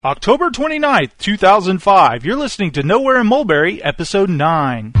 October 29th, 2005. You're listening to Nowhere in Mulberry, Episode 9.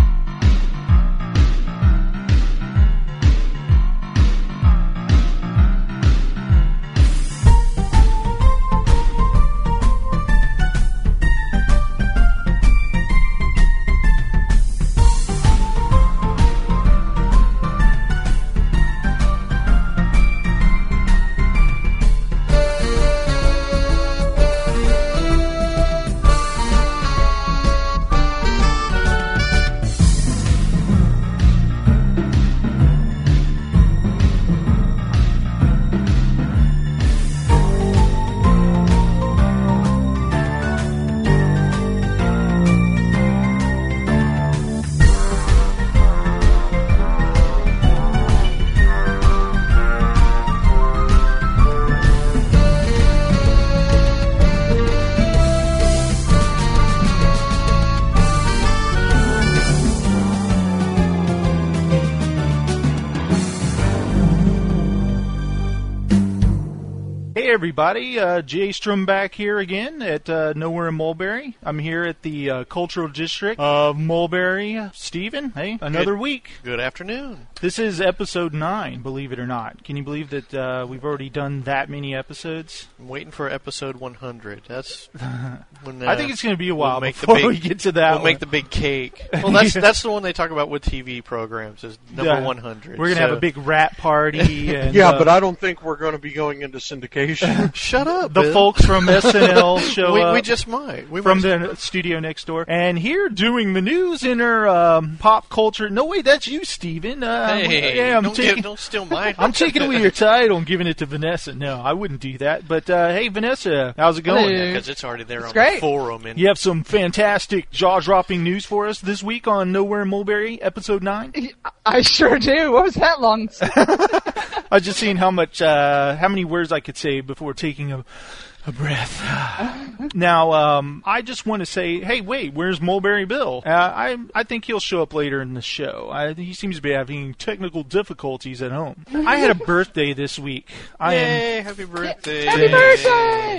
Everybody, Jay Strum back here again at Nowhere in Mulberry. I'm here at the Cultural District of Mulberry. Stephen, hey, another week. Good afternoon. This is episode 9, believe it or not. Can you believe that we've already done that many episodes? I'm waiting for episode 100. That's when I think it's going to be a while before we get to that. We'll make the big cake. Well, that's the one they talk about with TV programs, is number 100. We're going to have a big rap party. And, yeah, but I don't think we're going to be going into syndication. Shut up, the Bill. Folks from SNL show up. We just might. From the studio next door. And here doing the news in her pop culture. No, wait, that's you, Steven. Hey, yeah, don't steal mine. I'm taking away your title and giving it to Vanessa. No, I wouldn't do that. But, hey, Vanessa, how's it going? Because it's already there on great. the forum. And you have some fantastic jaw-dropping news for us this week on Nowhere in Mulberry, Episode 9? I sure do. What was that long? I was just seeing how many words I could say before taking a breath. Now, I just want to say, hey, wait, where's Mulberry Bill? I think he'll show up later in the show. He seems to be having technical difficulties at home. I had a birthday this week. Yay, happy birthday. Happy birthday!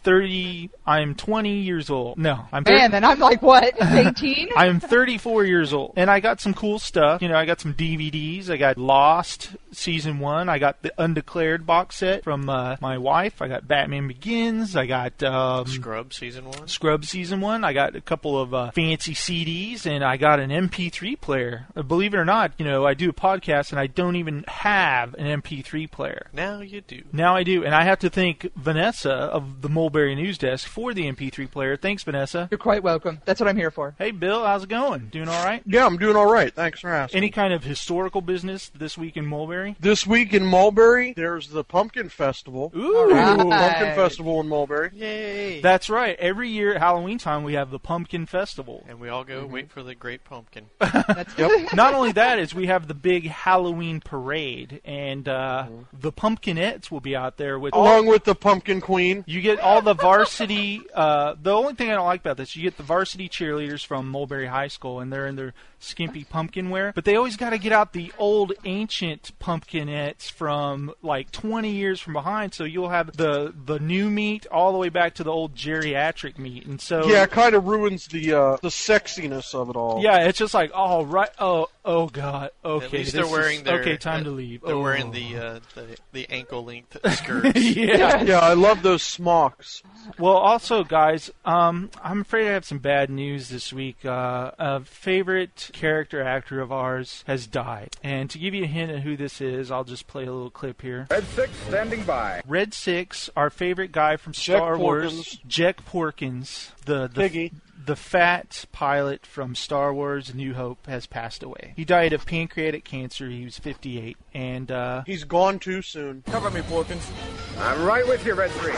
I'm 20 years old. No, I'm 30. Man, then I'm like, what, 18? I'm 34 years old. And I got some cool stuff. You know, I got some DVDs. I got Lost Season 1. I got the Undeclared box set from my wife. I got Batman Begins. I got Scrubs Season 1. Scrubs Season 1. I got a couple of fancy CDs, and I got an MP3 player. Believe it or not, you know, I do a podcast, and I don't even have an MP3 player. Now you do. Now I do, and I have to thank Vanessa of the Mulberry News Desk for the MP3 player. Thanks, Vanessa. You're quite welcome. That's what I'm here for. Hey, Bill, how's it going? Doing all right? Yeah, I'm doing all right. Thanks for asking. Any kind of historical business this week in Mulberry? This week in Mulberry, there's the Pumpkin Festival. Ooh! Right. Pumpkin Festival in Mulberry. Yay! That's right. Every year at Halloween time, we have the Pumpkin Festival. And we all go wait for the great pumpkin. That's Yep. Not only that, is we have the big Halloween parade, and the Pumpkinettes will be out there with Along with the Pumpkin Queen. You get all the varsity. The only thing I don't like about this, you get the varsity cheerleaders from Mulberry High School, and they're in their skimpy pumpkin wear. But they always got to get out the old ancient Pumpkinettes from like 20 years from behind. So you'll have the new meat all the way back to the old geriatric meat, and so Yeah, it kind of ruins the sexiness of it all. yeah, it's just like oh god, okay. At least they're wearing time to leave. They're wearing the ankle length skirts. yeah. Yeah, I love those smocks. Well, also, guys, I'm afraid I have some bad news this week. A favorite character actor of ours has died. And to give you a hint of who this is, I'll just play a little clip here. Red 6 standing by. Red 6, our favorite guy from Star Wars, Jack Porkins, Piggy. the fat pilot from Star Wars A New Hope, has passed away. He died of pancreatic cancer. He was 58. And He's gone too soon. Cover me, Porkins. I'm right with you, Red 3.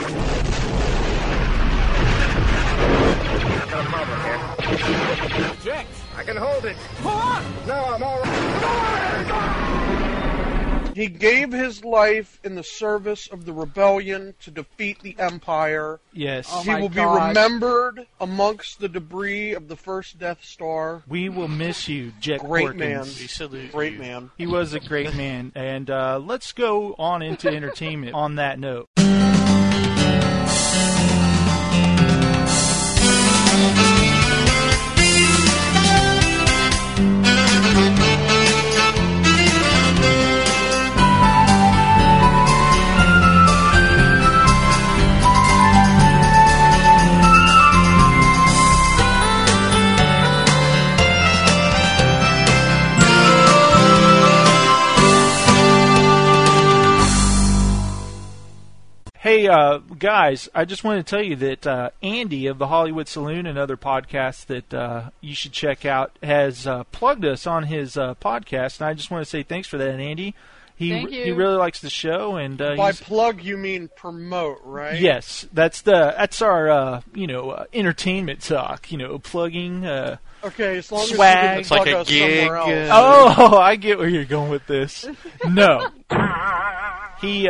I've got a problem here. Jack, I can hold it. Pull on! No, I'm all right. Come on! He gave his life in the service of the rebellion to defeat the Empire. yes, Oh He my will be God. remembered amongst the debris of the first Death Star. we will miss you, Jack Great Porkins. man. We salute Great you. man. He was a great man. And let's go on into entertainment on that note. guys, I just want to tell you that Andy of the Hollywood Saloon and other podcasts that you should check out has plugged us on his podcast, and I just want to say thanks for that, Andy. Thank you. He really likes the show, and By plug, you mean promote, right? yes, that's our entertainment talk. Plugging. Okay, as long Swag. as It's you like can a plug us gig, somewhere else. Oh, I get where you're going with this. No. He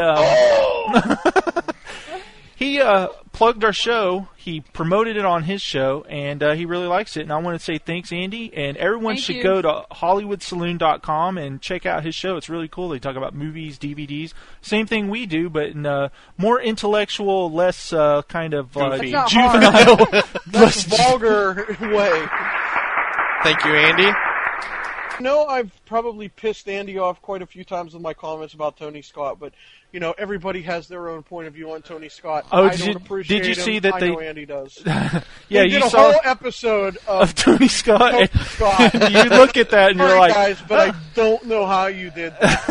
he plugged our show. He promoted it on his show, and he really likes it. And I want to say thanks, Andy. And everyone Thank should you. go to HollywoodSaloon.com and check out his show. It's really cool. They talk about movies, DVDs. Same thing we do, but in a more intellectual, less kind of Goofy. That's not juvenile. That's vulgar way. Thank you, Andy. I've probably pissed Andy off quite a few times with my comments about Tony Scott, but everybody has their own point of view on Tony Scott. Oh, I don't appreciate did you him. see that I they- know Andy does. Yeah, They you did a saw whole episode of Tony Scott. Tony Scott. You look at that and you're Sorry, like, guys, but I don't know how you did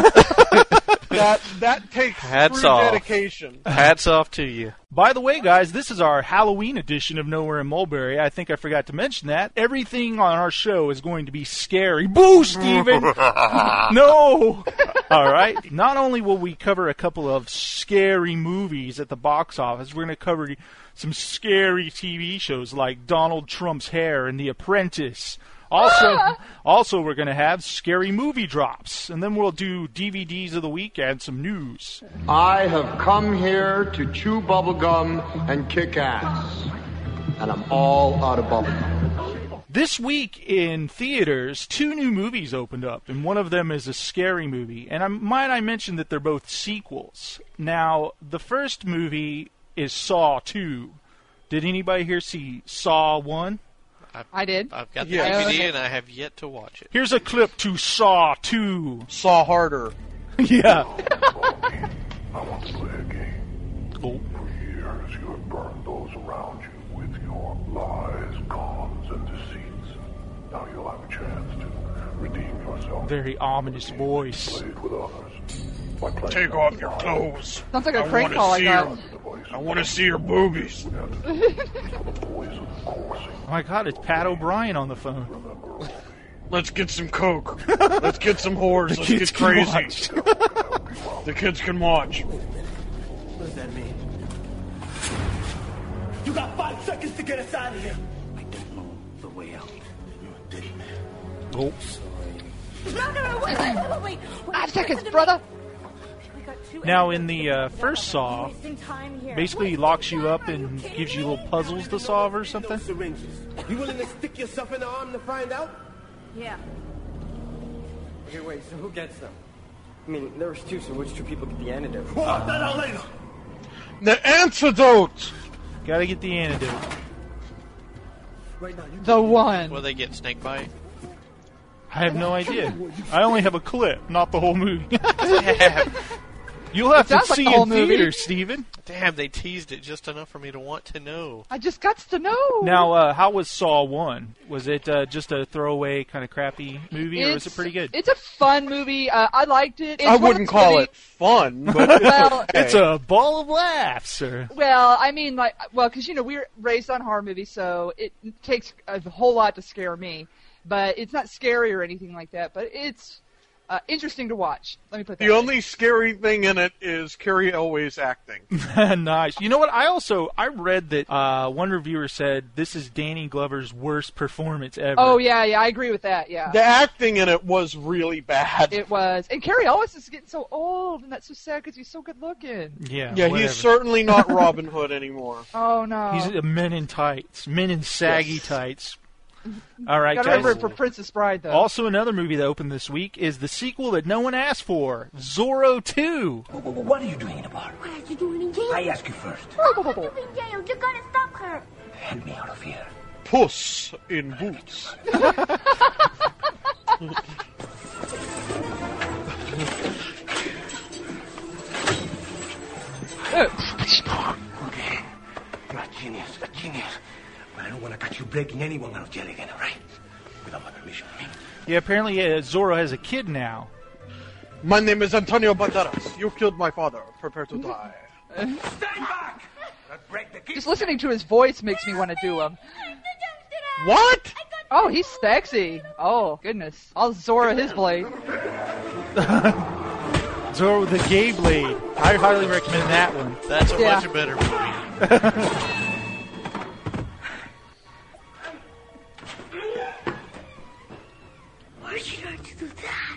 that. that takes Hats true off. dedication. Hats off to you. By the way, guys, this is our Halloween edition of Nowhere in Mulberry. I think I forgot to mention that. Everything on our show is going to be scary. Boo, Steven! No! All right. Not only will we cover a couple of scary movies at the box office, we're going to cover some scary TV shows like Donald Trump's Hair and The Apprentice. Also, we're going to have scary movie drops, and then we'll do DVDs of the week and some news. I have come here to chew bubblegum and kick ass. And I'm all out of bubblegum. This week in theaters, 2 new movies opened up, and one of them is a scary movie. And I mention that they're both sequels. Now, the first movie is Saw 2. Did anybody here see Saw 1? I did. I've got the Yeah. DVD and I have yet to watch it. Here's a clip to Saw 2. Saw harder. Yeah. I want to play a game. Oh. For years, you have burned those around you with your lies, cons, and deceits. Now you'll have a chance to redeem yourself. Very ominous voice. Play it with others. By playing Take off your clothes. Sounds like a I prank wanna call I see got. her. the voice I want to see your boobies. for the poison coursing. Oh my God, it's Pat O'Brien on the phone. Let's get some coke. Let's get some whores. Let's Kids get can crazy. watch. The kids can watch. What does that mean? You got 5 seconds to get us out of here. I don't know the way out. You're a dead man. Oh. No, wait. 5 seconds, brother. Now, in the first Saw, basically he locks you up and gives you little puzzles to solve or something. Syringes. You willing to stick yourself in the arm to find out? Yeah. Okay, wait, so who gets them? I mean, there was 2, so which 2 people get the antidote? We'll work that out later. The antidote. Gotta get the antidote. Right now, you The one. Will they get snake bite? I have no idea. I only have a clip, not the whole movie. You'll have to sounds like see the whole in movie. theaters, Steven. Damn, they teased it just enough for me to want to know. I just got to know. Now, how was Saw 1? Was it just a throwaway kind of crappy movie, or was it pretty good? It's a fun movie. I liked it. It's I one wouldn't that's call really- it fun, but Well, okay. It's a ball of laughs, or Well, I mean, because we're raised on horror movies, so it takes a whole lot to scare me. But it's not scary or anything like that. But it's interesting to watch. Let me put that. The way. only scary thing in it is Carrie Elway's acting. nice. You know what? I read that one reviewer said this is Danny Glover's worst performance ever. Oh yeah, I agree with that. Yeah, The acting in it was really bad. it was. And Carrie Ellis is getting so old, and that's so sad because he's so good looking. yeah. Yeah, whatever. he's certainly not Robin Hood anymore. Oh no. He's a men in tights, men in saggy tights. All right, Gotta guys. remember it for Princess Bride though. Also, another movie that opened this week is the sequel that no one asked for, Zorro 2. What are you doing in a bar? What are you doing in jail? I ask you first. What are you doing in jail? You gotta stop her. Help me out of here. Puss in Boots. Okay. You're a genius. But I don't want to catch you breaking anyone out of jail again, all right? Without my permission, I mean. Yeah, apparently Zorro has a kid now. My name is Antonio Banderas. You killed my father. Prepare to die. Just listening to his voice makes me want to do him. What? Oh, he's sexy. Oh, goodness. I'll Zora his blade. Zora with the gay blade. I highly recommend that one. That's a much better movie. Why should I do that?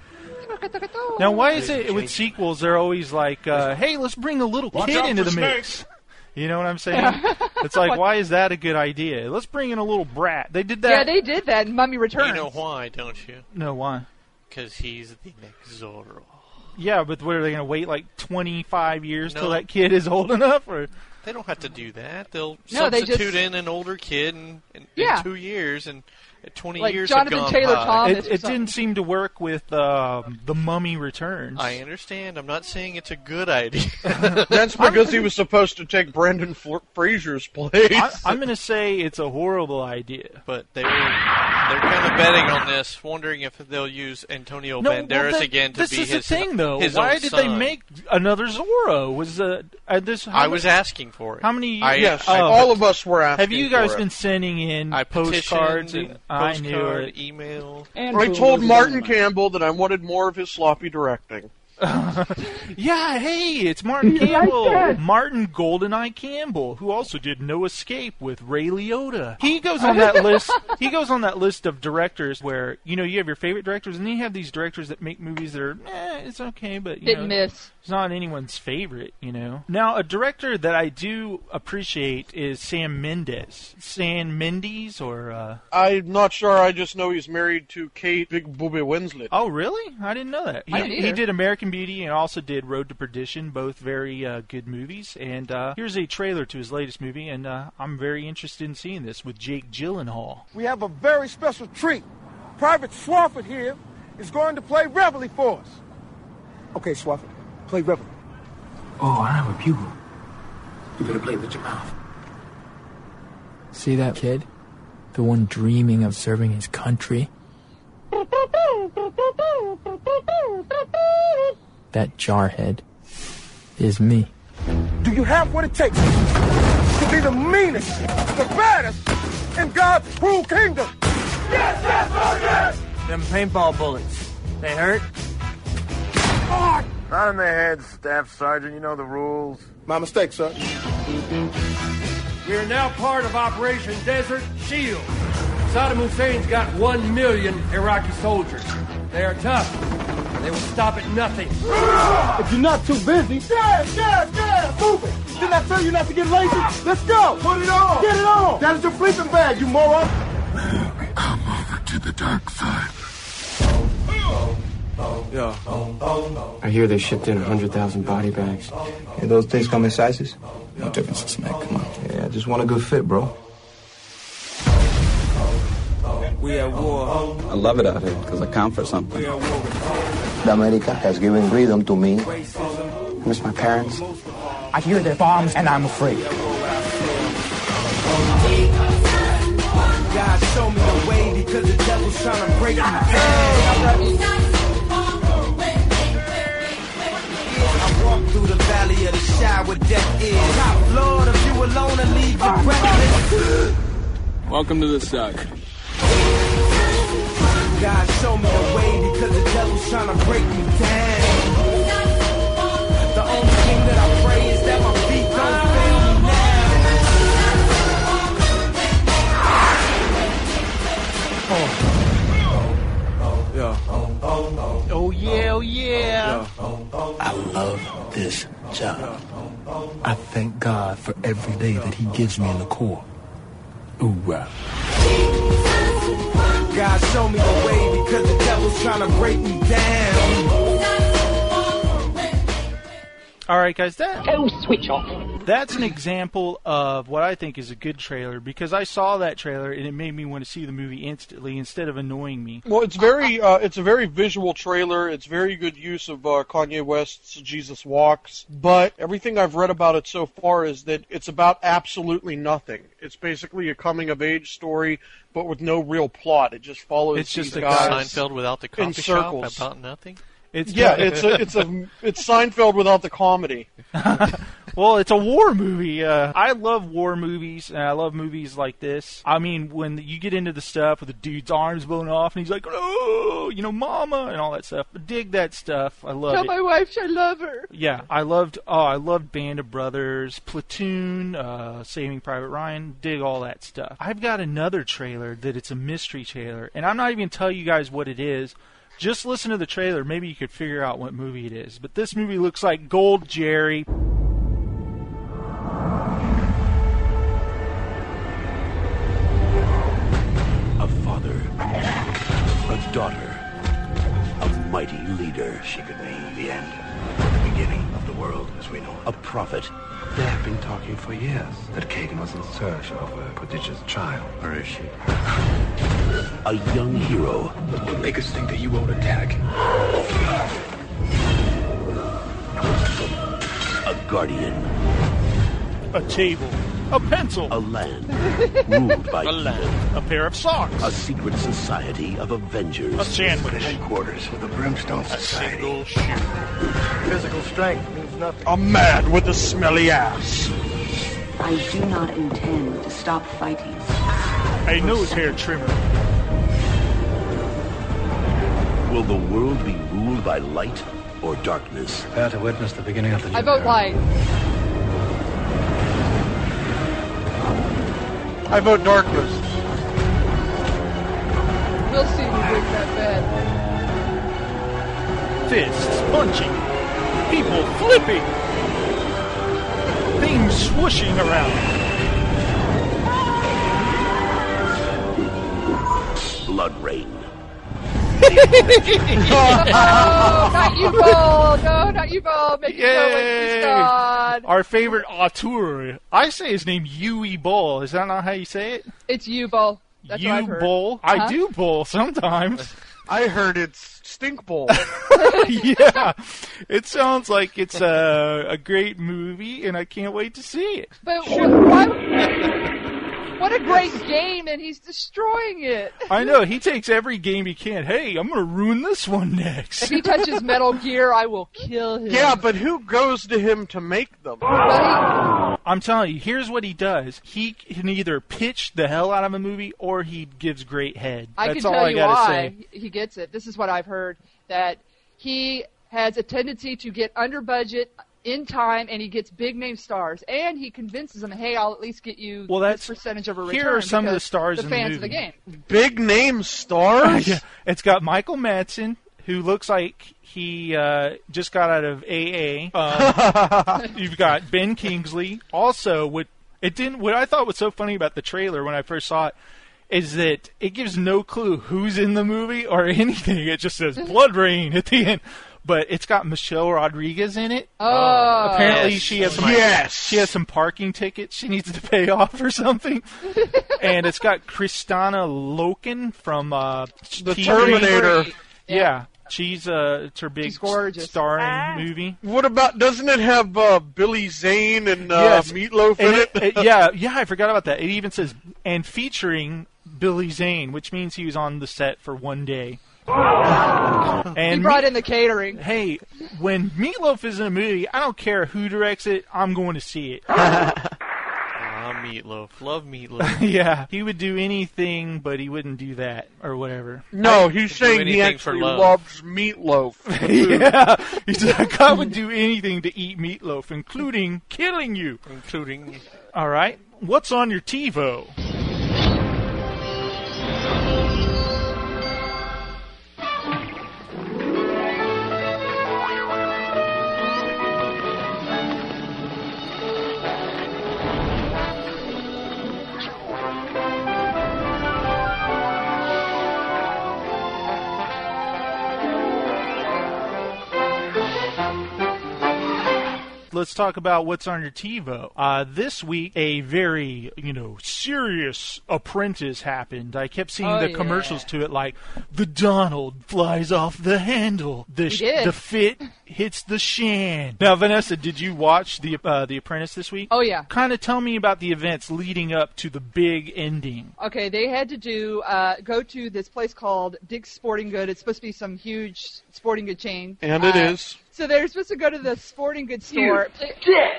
Now, why is it with sequels they're always like, hey, let's bring a little Watch kid out into for the mix? You know what I'm saying? It's like, why is that a good idea? Let's bring in a little brat. They did that. Yeah, they did that in Mummy Returns. You know why, don't you? No, why? Because he's the next Zorro. Yeah, but what, are they going to wait like 25 years No. till that kid is old enough? Or They don't have to do that. They'll No, they substitute just- in an older kid in Yeah. 2 years, and 20 Like years Jonathan have gone Taylor by. Thomas. it didn't seem to work with The Mummy Returns. I understand. I'm not saying it's a good idea. That's because he was supposed to take Brendan Fraser's place. I'm going to say it's a horrible idea. But they're kind of betting on this, wondering if they'll use Antonio Banderas again to this be is his the thing, though. his Why own did they son. make another Zorro? Was this? I was asking for it. How many? Yes, oh, all of us were asking. Have you guys for been it. sending in I postcards? petitioned and I knew postcard, it. email. I told Martin Campbell that I wanted more of his sloppy directing. Yeah, hey, it's Martin Campbell. Martin GoldenEye Campbell, who also did No Escape with Ray Liotta. He goes on that list. He goes on that list of directors where you have your favorite directors, and then you have these directors that make movies that are, it's okay, but Hit and miss. it's not anyone's favorite. Now, a director that I do appreciate is Sam Mendes. Sam Mendes, or I'm not sure. I just know he's married to Kate Big Booby Winslet. oh, really? I didn't know that. I didn't He either. did American Beauty and also did Road to Perdition, both very good movies. And here's a trailer to his latest movie, and I'm very interested in seeing this with Jake Gyllenhaal. We have a very special treat. Private Swafford here is going to play Reveille for us. Okay, Swafford, play Reveille. Oh, I have a bugle. You better play with your mouth. See that kid? The one dreaming of serving his country? That jarhead is me. Do you have what it takes to be the meanest, the baddest in God's cruel kingdom? Yes, yes, Lord, yes! Them paintball bullets, they hurt? Not in the head, Staff Sergeant. You know the rules. My mistake, sir. We are now part of Operation Desert Shield. Saddam Hussein's got 1 million Iraqi soldiers. They are tough. They will stop at nothing. If you're not too busy, move it. Didn't I tell you not to get lazy? Let's go. Put it on. Get it on. That is your sleeping bag, you moron. Come over to the dark side. Yeah. I hear they shipped in 100,000 body bags. Hey, those things come in sizes? No differences, man. Come on. Yeah, I just want a good fit, bro. We at war. I love it out here because I count for something. We at war with America has given freedom to me. I miss my parents. I hear their bombs and I'm afraid. God, show me the way because the devil's trying to break me down. I walk through the valley of the shadow where death is. Top Lord, if you alone and leave your breathless. Welcome to the suck. God, show me the way because the devil's trying to break me down. The only thing that I pray is that my feet don't fail me Oh yeah, oh yeah. I love this job. I thank God for every day that He gives me in the Corps. Ooh-rah. God, show me the way because the devil's trying to break me down. All right, guys, switch off. That's an example of what I think is a good trailer because I saw that trailer and it made me want to see the movie instantly instead of annoying me. Well, it's a very visual trailer. It's very good use of Kanye West's Jesus Walks. But everything I've read about it so far is that it's about absolutely nothing. It's basically a coming-of-age story, but with no real plot. It just follows It's just these a guys Seinfeld without the in coffee shop circles. about nothing. It's Seinfeld without the comedy. Well, it's a war movie. I love war movies, and I love movies like this. I mean, when you get into the stuff with the dude's arms blown off, and he's like, oh, mama, and all that stuff. I dig that stuff. I love Tell it. my wife I love her. Yeah, I loved Band of Brothers, Platoon, Saving Private Ryan, dig all that stuff. I've got another trailer that it's a mystery trailer, and I'm not even going to tell you guys what it is. Just listen to the trailer. Maybe you could figure out what movie it is. But this movie looks like Gold Jerry. A father, a daughter, a mighty leader. She could mean the end, the beginning of the world as we know it. A prophet. They have been talking for years that Kagan was in search of a prodigious child. Where is she? A young hero. Will make us think that you won't attack. A guardian. A table. A pencil. A land ruled by evil. A pair of socks. A secret society of avengers. A sandwich. Headquarters of the Brimstone Society. Single shoot. Physical strength means nothing. A man with a smelly ass. I do not intend to stop fighting. A nose hair trimmer. Will the world be ruled by light or darkness? Prepare to witness the beginning of the new I vote era. light. I vote darkness. We'll see who wins that bet. Fists punching. People flipping. Things swooshing around. Blood rain. Oh, not you, Bull! No, not you, Bull! Make it go with God. Our favorite auteur. I say his name Yui Bull. Is that not how you say it? It's you, Bull. That's what I've heard. Bull. Huh? I do bull sometimes. I heard it's Stink Bowl. Yeah, it sounds like it's a great movie, and I can't wait to see it. But what a great game, and he's destroying it. I know, he takes every game he can. Hey, I'm going to ruin this one next. If he touches Metal Gear, I will kill him. Yeah, but who goes to him to make them? I'm telling you, here's what he does. He can either pitch the hell out of a movie, or he gives great head. I That's can all tell I you gotta why say. he gets it. This is what I've heard, that he has a tendency to get under budget in time, and he gets big name stars, and he convinces them, hey, I'll at least get you this percentage of a return. Here are some of the because stars the in fans the movie. of the game. Big name stars? Yeah. It's got Michael Madsen, who looks like he just got out of AA. You've got Ben Kingsley. Also, what I thought was so funny about the trailer when I first saw it is that it gives no clue who's in the movie or anything. It just says Blood Rain at the end. But it's got Michelle Rodriguez in it. Oh, apparently yes. she has Yes. she has some parking tickets she needs to pay off or something. And it's got Kristana Loken from The TV. Terminator. Yeah. It's her big starring movie. What about, doesn't it have Billy Zane and Yes. Meatloaf And in it? yeah, I forgot about that. It even says, and featuring Billy Zane, which means he was on the set for one day. And he brought in the catering. Hey, when Meatloaf is in a movie, I don't care who directs it, I'm going to see it. Meatloaf. Love Meatloaf. Yeah, he would do anything, but he wouldn't do that, or whatever. No, he's saying he actually loves meatloaf. Yeah, he's like, I would do anything to eat meatloaf, including killing you. All right, what's on your TiVo? Let's talk about what's on your TiVo. This week, a very, serious Apprentice happened. I kept seeing the commercials to it, like, the Donald flies off the handle. The fit hits the shan. Now, Vanessa, did you watch the Apprentice this week? Oh, yeah. Kind of tell me about the events leading up to the big ending. Okay, they had to go to this place called Dick's Sporting Good. It's supposed to be some huge sporting good chain. And it is. So they're supposed to go to the sporting goods store. Dick!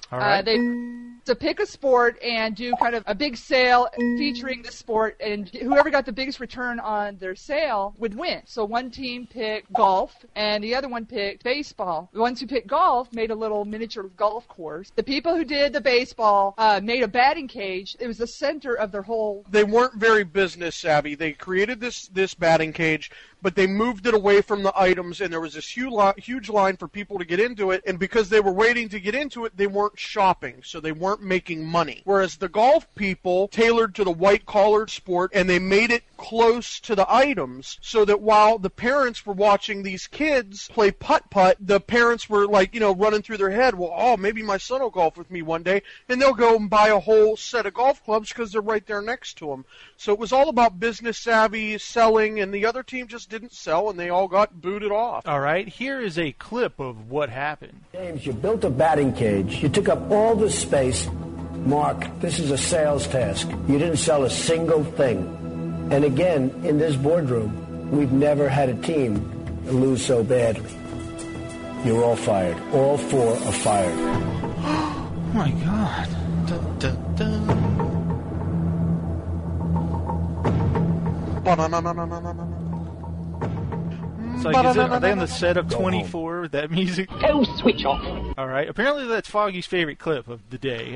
All right. They to pick a sport and do kind of a big sale featuring the sport, and whoever got the biggest return on their sale would win. So one team picked golf, and the other one picked baseball. The ones who picked golf made a little miniature golf course. The people who did the baseball made a batting cage. It was the center of their whole... They weren't very business savvy. They created this batting cage, but they moved it away from the items, and there was this huge line for people to get into it, and because they were waiting to get into it, they weren't shopping, so they weren't making money. Whereas the golf people tailored to the white-collar sport, and they made it close to the items, so that while the parents were watching these kids play putt-putt, the parents were, like, you know, running through their head, well, oh, maybe my son will golf with me one day, and they'll go and buy a whole set of golf clubs because they're right there next to them. So it was all about business savvy, selling, and the other team just didn't sell, and they all got booted off. All right, here is a clip of what happened. James, you built a batting cage. You took up all the space. Mark, this is a sales task. You didn't sell a single thing. And again, in this boardroom, we've never had a team lose so badly. You're all fired. All 4 are fired. Oh, my God. Dun, dun, dun. It's like, are they on the set of 24 with that music? Go switch off. All right. Apparently, that's Foggy's favorite clip of the day.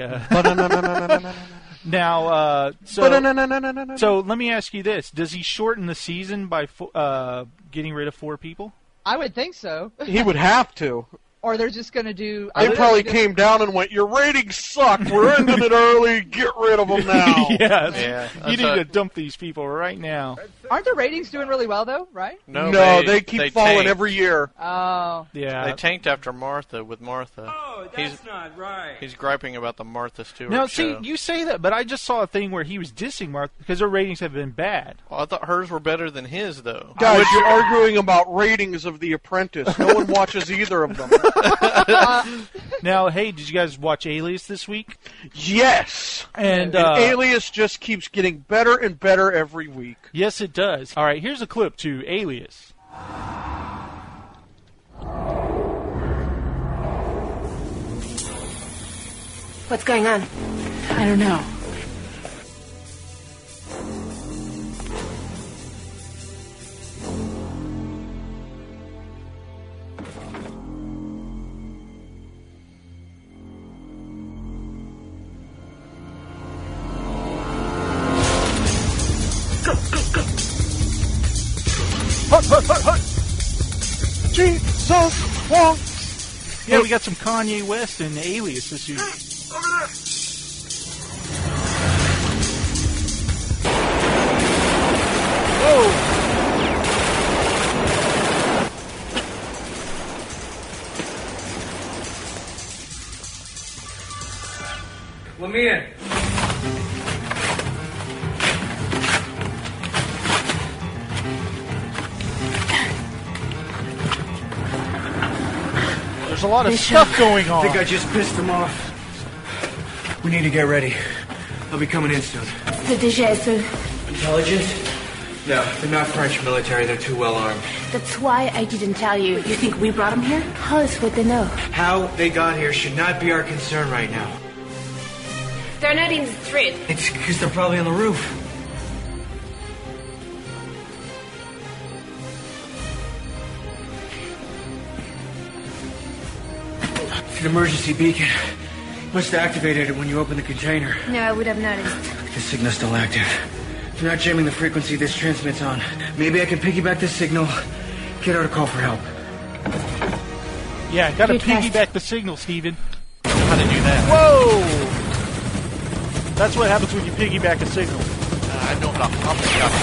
Now, so let me ask you this: does he shorten the season by getting rid of 4 people? I would think so. He would have to. Or they're just going to do... They probably came down and went, your ratings suck. We're ending it early. Get rid of them now. Yeah, you need to dump these people right now. Aren't the ratings doing really well, though, right? No, they keep falling tanked. every year. Oh. Yeah. They tanked after Martha with Martha. Oh, that's not right. He's griping about the Martha Stewart Now, show. see, you say that, but I just saw a thing where he was dissing Martha because her ratings have been bad. Well, I thought hers were better than his, though. Guys, you're arguing about ratings of The Apprentice. No one watches either of them. Now, hey, did you guys watch Alias this week? Yes. And Alias just keeps getting better and better every week. Yes, it does. All right, here's a clip to Alias. What's going on? I don't know. Jesus walks. Yeah, we got some Kanye West and Alias this week. Whoa! Let me in. There's a lot of stuff going on. I think I just pissed them off. We need to get ready. I'll be coming in soon. C'est déjà ça. Intelligence? No, they're not French military. They're too well armed. That's why I didn't tell you. You think we brought them here? How else would they know? How they got here should not be our concern right now. They're not in the street. It's because they're probably on the roof. It's an emergency beacon. Must have activated it when you opened the container. No, I would have noticed. The signal's still active. You're not jamming the frequency this transmits on. Maybe I can piggyback this signal, get out a call for help. Yeah, gotta Good test. piggyback the signal, Steven. How to do that? Whoa! That's what happens when you piggyback a signal. I know how to hopscotch.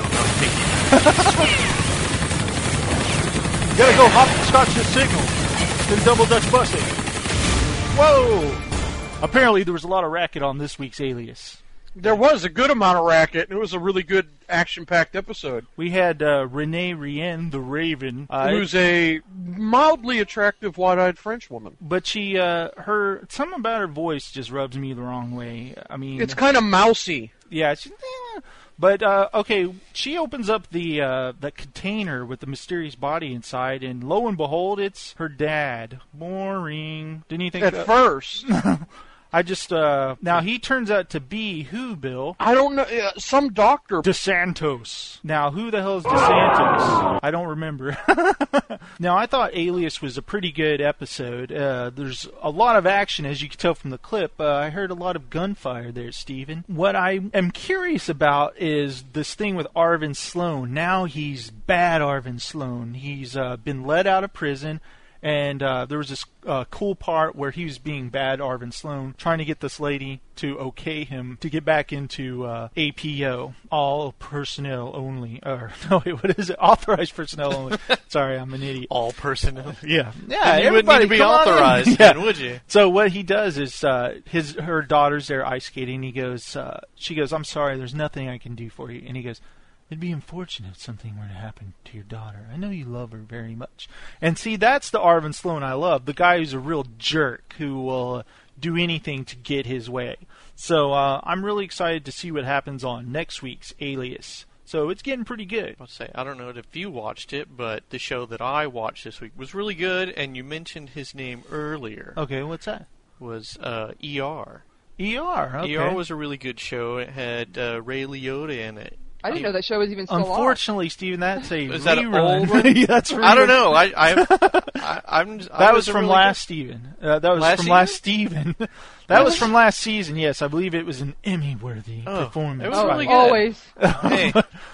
You gotta go hopscotch the signal. Then double Dutch bus it. Whoa! Apparently there was a lot of racket on this week's Alias. There was a good amount of racket, and it was a really good action-packed episode. We had Renee Rien, the Raven. Who's a mildly attractive, wide-eyed French woman. But she, something about her voice just rubs me the wrong way. I mean... It's kind of mousy. Yeah, But, okay, she opens up the container with the mysterious body inside, and lo and behold, it's her dad. Boring. Didn't you think at first? I just, now he turns out to be who, Bill? I don't know, some doctor. DeSantos. Now, who the hell is DeSantos? I don't remember. Now, I thought Alias was a pretty good episode. There's a lot of action, as you can tell from the clip. I heard a lot of gunfire there, Steven. What I am curious about is this thing with Arvin Sloan. Now he's bad Arvin Sloan. He's been let out of prison. And there was this cool part where he was being bad Arvin Sloan, trying to get this lady to okay him to get back into APO, all personnel only. Or, no, wait, what is it? Authorized personnel only. Sorry, I'm an idiot. All personnel? Yeah. Yeah, you wouldn't need to be authorized, then, would you? So what he does is her daughter's there ice skating. He goes, she goes, I'm sorry, there's nothing I can do for you. And he goes, it'd be unfortunate if something were to happen to your daughter. I know you love her very much. And see, that's the Arvin Sloan I love. The guy who's a real jerk who will do anything to get his way. So I'm really excited to see what happens on next week's Alias. So it's getting pretty good. I don't know if you watched it, but the show that I watched this week was really good, and you mentioned his name earlier. Okay, what's that? Was ER. ER, okay. ER was a really good show. It had Ray Liotta in it. I didn't know that show was even still Unfortunately, Steven, that's a is that an rerun. old one? Yeah, that's I don't know. That was from last Steven. That was from last Steven. That was from last season. Yes, I believe it was an Emmy-worthy performance. It was really good. Always. Hey,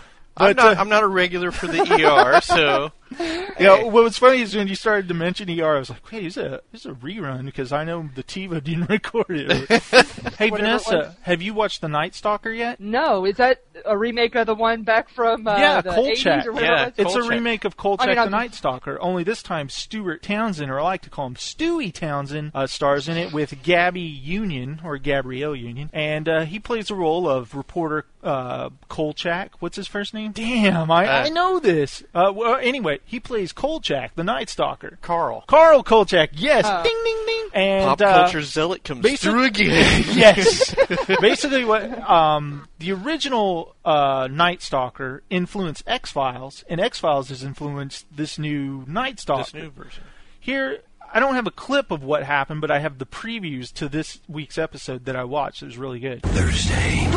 I'm not a regular for the ER, so. Yeah, what was funny is when you started to mention ER, I was like, wait, is it a rerun? Because I know the TiVo didn't record it. Hey, Vanessa, have you watched The Night Stalker yet? No. Is that a remake of the one back from the Kolchak. 80s or whatever? It's a remake of Kolchak the Night Stalker, only this time Stuart Townsend, or I like to call him Stewie Townsend, stars in it with Gabby Union, or Gabrielle Union, and he plays the role of reporter Kolchak. What's his first name? Damn, I know this. Well, anyway, he plays Kolchak, the Night Stalker. Carl Kolchak, yes. Ding, ding, ding. And, pop culture zealot comes through again. Yes. Basically, what the original Night Stalker influenced X-Files, and X-Files has influenced this new Night Stalker. This new version. Here, I don't have a clip of what happened, but I have the previews to this week's episode that I watched. It was really good. Thursday.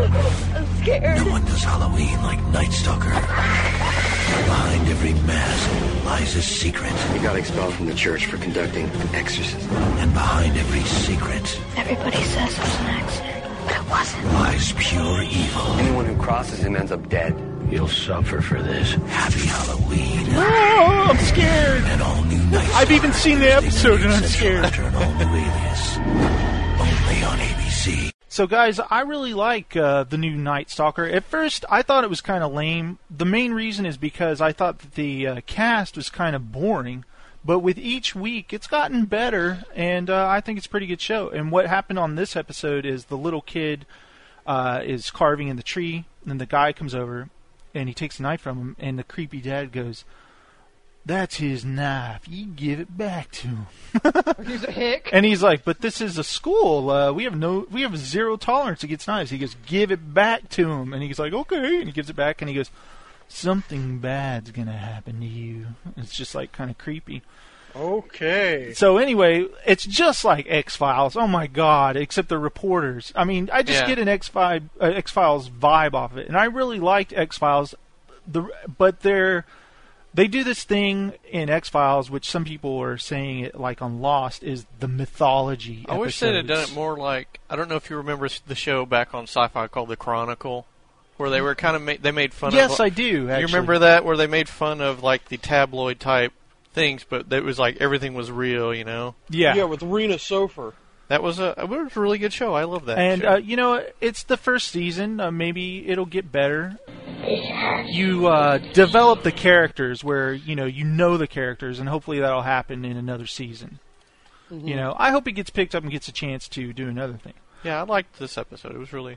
I'm scared. No one does Halloween like Night Stalker. Behind every mask lies a secret. He got expelled from the church for conducting an exorcism. And behind every secret... Everybody says it was an accident, but it wasn't. ...lies pure evil. Anyone who crosses him ends up dead. You'll suffer for this. Happy Halloween. Oh, I'm scared. An all-new Night I've even seen the episode and I'm scared. An all-new Alias. Only on ABC. So, guys, I really like the new Night Stalker. At first, I thought it was kind of lame. The main reason is because I thought that the cast was kind of boring. But with each week, it's gotten better, and I think it's a pretty good show. And what happened on this episode is the little kid is carving in the tree, and the guy comes over, and he takes a knife from him, and the creepy dad goes, "That's his knife. You give it back to him." He's a hick. And he's like, "But this is a school. We have zero tolerance against knives." He goes, "Give it back to him." And he's like, "Okay." And he gives it back, and he goes, "Something bad's gonna happen to you." It's just like kind of creepy. Okay. So anyway, it's just like X-Files. Oh my God! Except the reporters. I mean, I just get an X-Files vibe off of it, and I really liked X-Files. But they do this thing in X-Files, which some people are saying it like on Lost, is the mythology. I wish they'd have done it more like, I don't know if you remember the show back on Sci-Fi called The Chronicle, where they were kind of they made fun of. Yes, I do. Actually. You remember that, where they made fun of like the tabloid type things, but it was like everything was real, you know? Yeah. Yeah, with Rena Sofer. That was a really good show. I love that. And show. you know, it's the first season. Maybe it'll get better. You develop the characters where you know the characters, and hopefully that'll happen in another season. Mm-hmm. You know, I hope it gets picked up and gets a chance to do another thing. Yeah, I liked this episode. It was really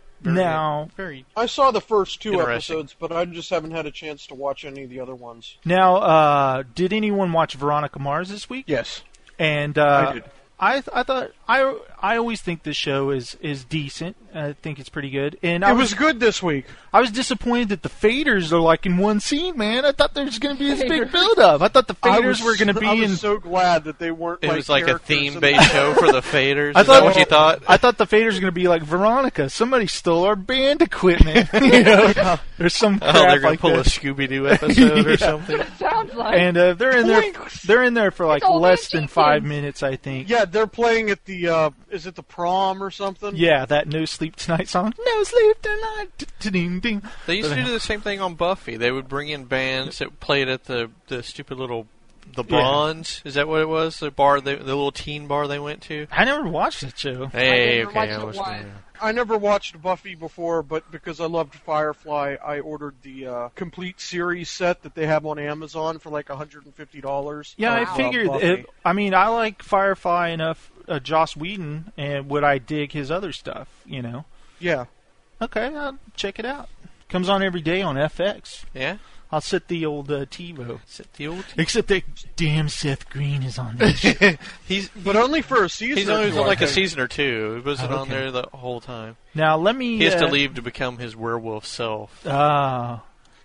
very. I saw the first two episodes, but I just haven't had a chance to watch any of the other ones. Now, did anyone watch Veronica Mars this week? Yes, and I did. I thought I always think this show is decent. I think it's pretty good. And it was good this week. I was disappointed that the faders are like in one scene, man. I thought there was going to be this big build-up. I thought the faders were going to be I was so glad that they weren't. It was like a theme-based show for the faders. Is that what you thought? I thought the faders were going to be like, Veronica, somebody stole our band equipment. You know, there's some crap they're going like to pull that. a Scooby-Doo episode or something. It sounds like. And they're in there. They're in there for like all less the than 5 minutes, I think. Yeah, they're playing at the. Is it the prom or something? Yeah, that No Sleep Tonight song. No Sleep Tonight. Ding, ding. They used to do the same thing on Buffy. They would bring in bands that played at the stupid little Bronze. Is that what it was? The bar, the little teen bar they went to. I never watched that show. Hey, I never watched Buffy before, but because I loved Firefly, I ordered the complete series set that they have on Amazon for like $150. Yeah, I figured. I mean, I like Firefly enough, Joss Whedon, and would I dig his other stuff? You know. Yeah. Okay, I'll check it out. Comes on every day on FX. Yeah. I'll set the old TiVo. Set the old. Except that damn Seth Green is on that. But only for a season. He's only on like a season or two. He wasn't on there the whole time. Now let me. He has to leave to become his werewolf self. Now,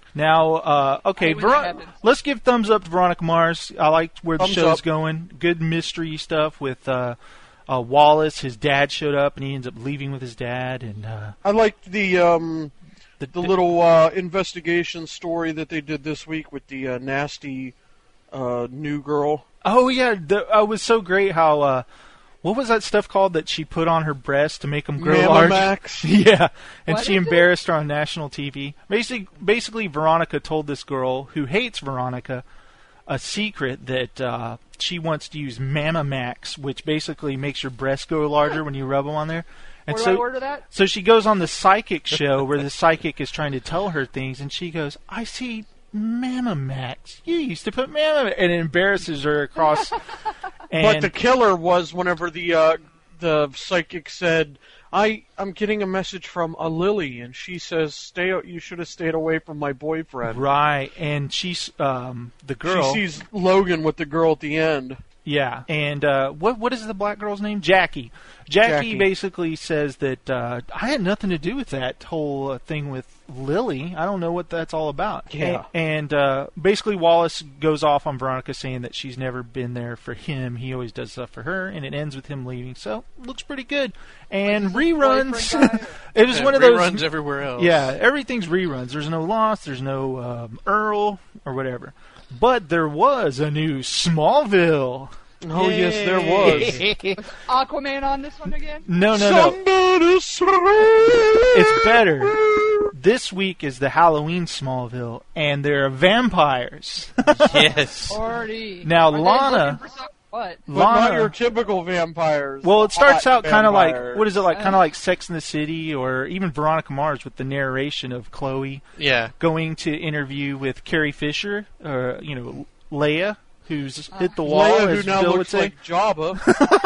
okay, let's give thumbs up to Veronica Mars. I like where the show's going. Good mystery stuff with Wallace. His dad showed up, and he ends up leaving with his dad. And I liked the little investigation story that they did this week with the nasty new girl. Oh yeah, it was so great how. What was that stuff called that she put on her breast to make them grow large? Max. Yeah, and she embarrassed her on national TV. Basically, Veronica told this girl who hates Veronica a secret that she wants to use Mama Max, which basically makes your breasts grow larger when you rub them on there. And Where do I order that? So she goes on the psychic show where the psychic is trying to tell her things, and she goes, "I see Mama Max. You used to put Mama Max," and it embarrasses her across. But the killer was whenever the psychic said, I'm getting a message from a Lily, and she says, you should have stayed away from my boyfriend. Right, and she's the girl. She sees Logan with the girl at the end. Yeah, and what is the black girl's name? Jackie. Jackie basically says that I had nothing to do with that whole thing with Lily. I don't know what that's all about. Yeah. And basically Wallace goes off on Veronica saying that she's never been there for him. He always does stuff for her, and it ends with him leaving. So, looks pretty good. And reruns. It was one of those reruns everywhere else. Yeah, everything's reruns. There's no Lost, there's no Earl or whatever. But there was a new Smallville. Oh, yes, there was. Was Aquaman on this one again? No. It's better. This week is the Halloween Smallville, and there are vampires. Yes. Party. Now, Are Lana... they looking for some- What? But not your typical vampires. Well, it starts Hot out kind of like, vampires. what is it, like kind of like Sex and the City, or even Veronica Mars with the narration of Chloe going to interview with Carrie Fisher, or Leia, who's hit the wall, Leia, as who now Bill would looks say. like Jabba.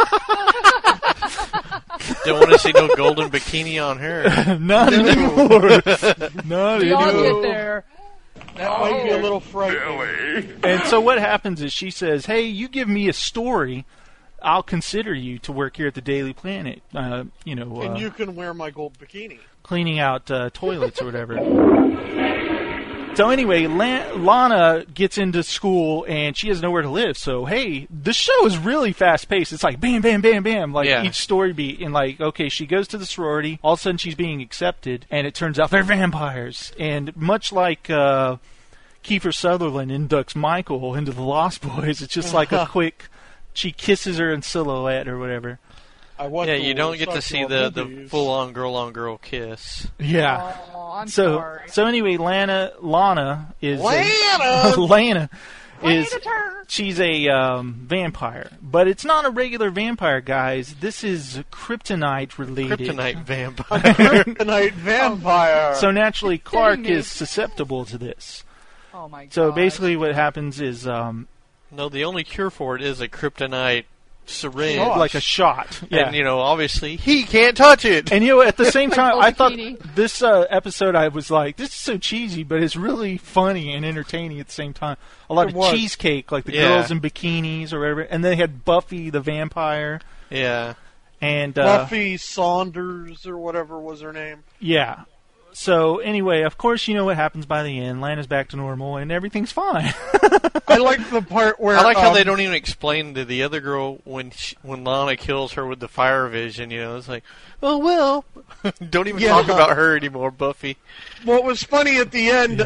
Don't want to see no golden bikini on her. Not anymore. Not We all anymore. get there. That might be a little frightening. And so what happens is she says, "Hey, you give me a story, I'll consider you to work here at the Daily Planet. And you can wear my gold bikini. Cleaning out toilets or whatever." So anyway, Lana gets into school and she has nowhere to live. So hey, the show is really fast paced. It's like bam, bam, bam, bam, like each story beat. And like, okay, she goes to the sorority. All of a sudden, she's being accepted, and it turns out they're vampires. And much like Kiefer Sutherland inducts Michael into the Lost Boys, it's just like a quick. She kisses her in silhouette or whatever. You don't get to see the full-on girl-on-girl kiss. Yeah. Oh, I'm so sorry. so anyway, Lana is Lana she's a vampire, but it's not a regular vampire, guys. This is kryptonite related. Kryptonite vampire. Kryptonite vampire. So naturally, Clark is susceptible to this. Oh my god. So basically, what happens is no, the only cure for it is a kryptonite syringe, like a shot. Yeah. And obviously he can't touch it. And at the same time, I thought this episode, I was like, this is so cheesy, but it's really funny and entertaining at the same time. A lot of cheesecake, like the girls in bikinis or whatever, and they had Buffy the vampire. Yeah. And Buffy Saunders or whatever was her name. Yeah. So anyway, of course, you know what happens by the end. Lana's back to normal, and everything's fine. I like the part where I like how they don't even explain to the other girl when Lana kills her with the fire vision. You know, it's like, oh well, don't even talk about her anymore, Buffy. What was funny at the end,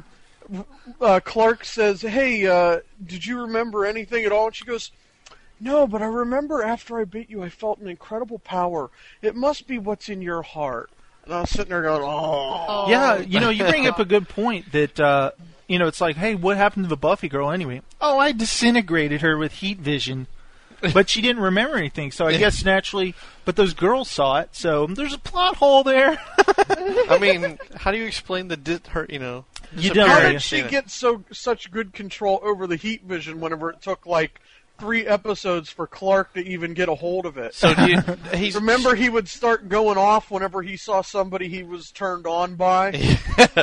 Clark says, "Hey, did you remember anything at all?" And she goes, "No, but I remember after I bit you, I felt an incredible power. It must be what's in your heart." And I was sitting there going, "Oh." Yeah, you bring up a good point that, it's like, hey, what happened to the Buffy girl anyway? Oh, I disintegrated her with heat vision. But she didn't remember anything, so I guess naturally, but those girls saw it, so there's a plot hole there. I mean, how do you explain her, How did she get such good control over the heat vision whenever it took, 3 episodes for Clark to even get a hold of it? So remember, he would start going off whenever he saw somebody he was turned on by?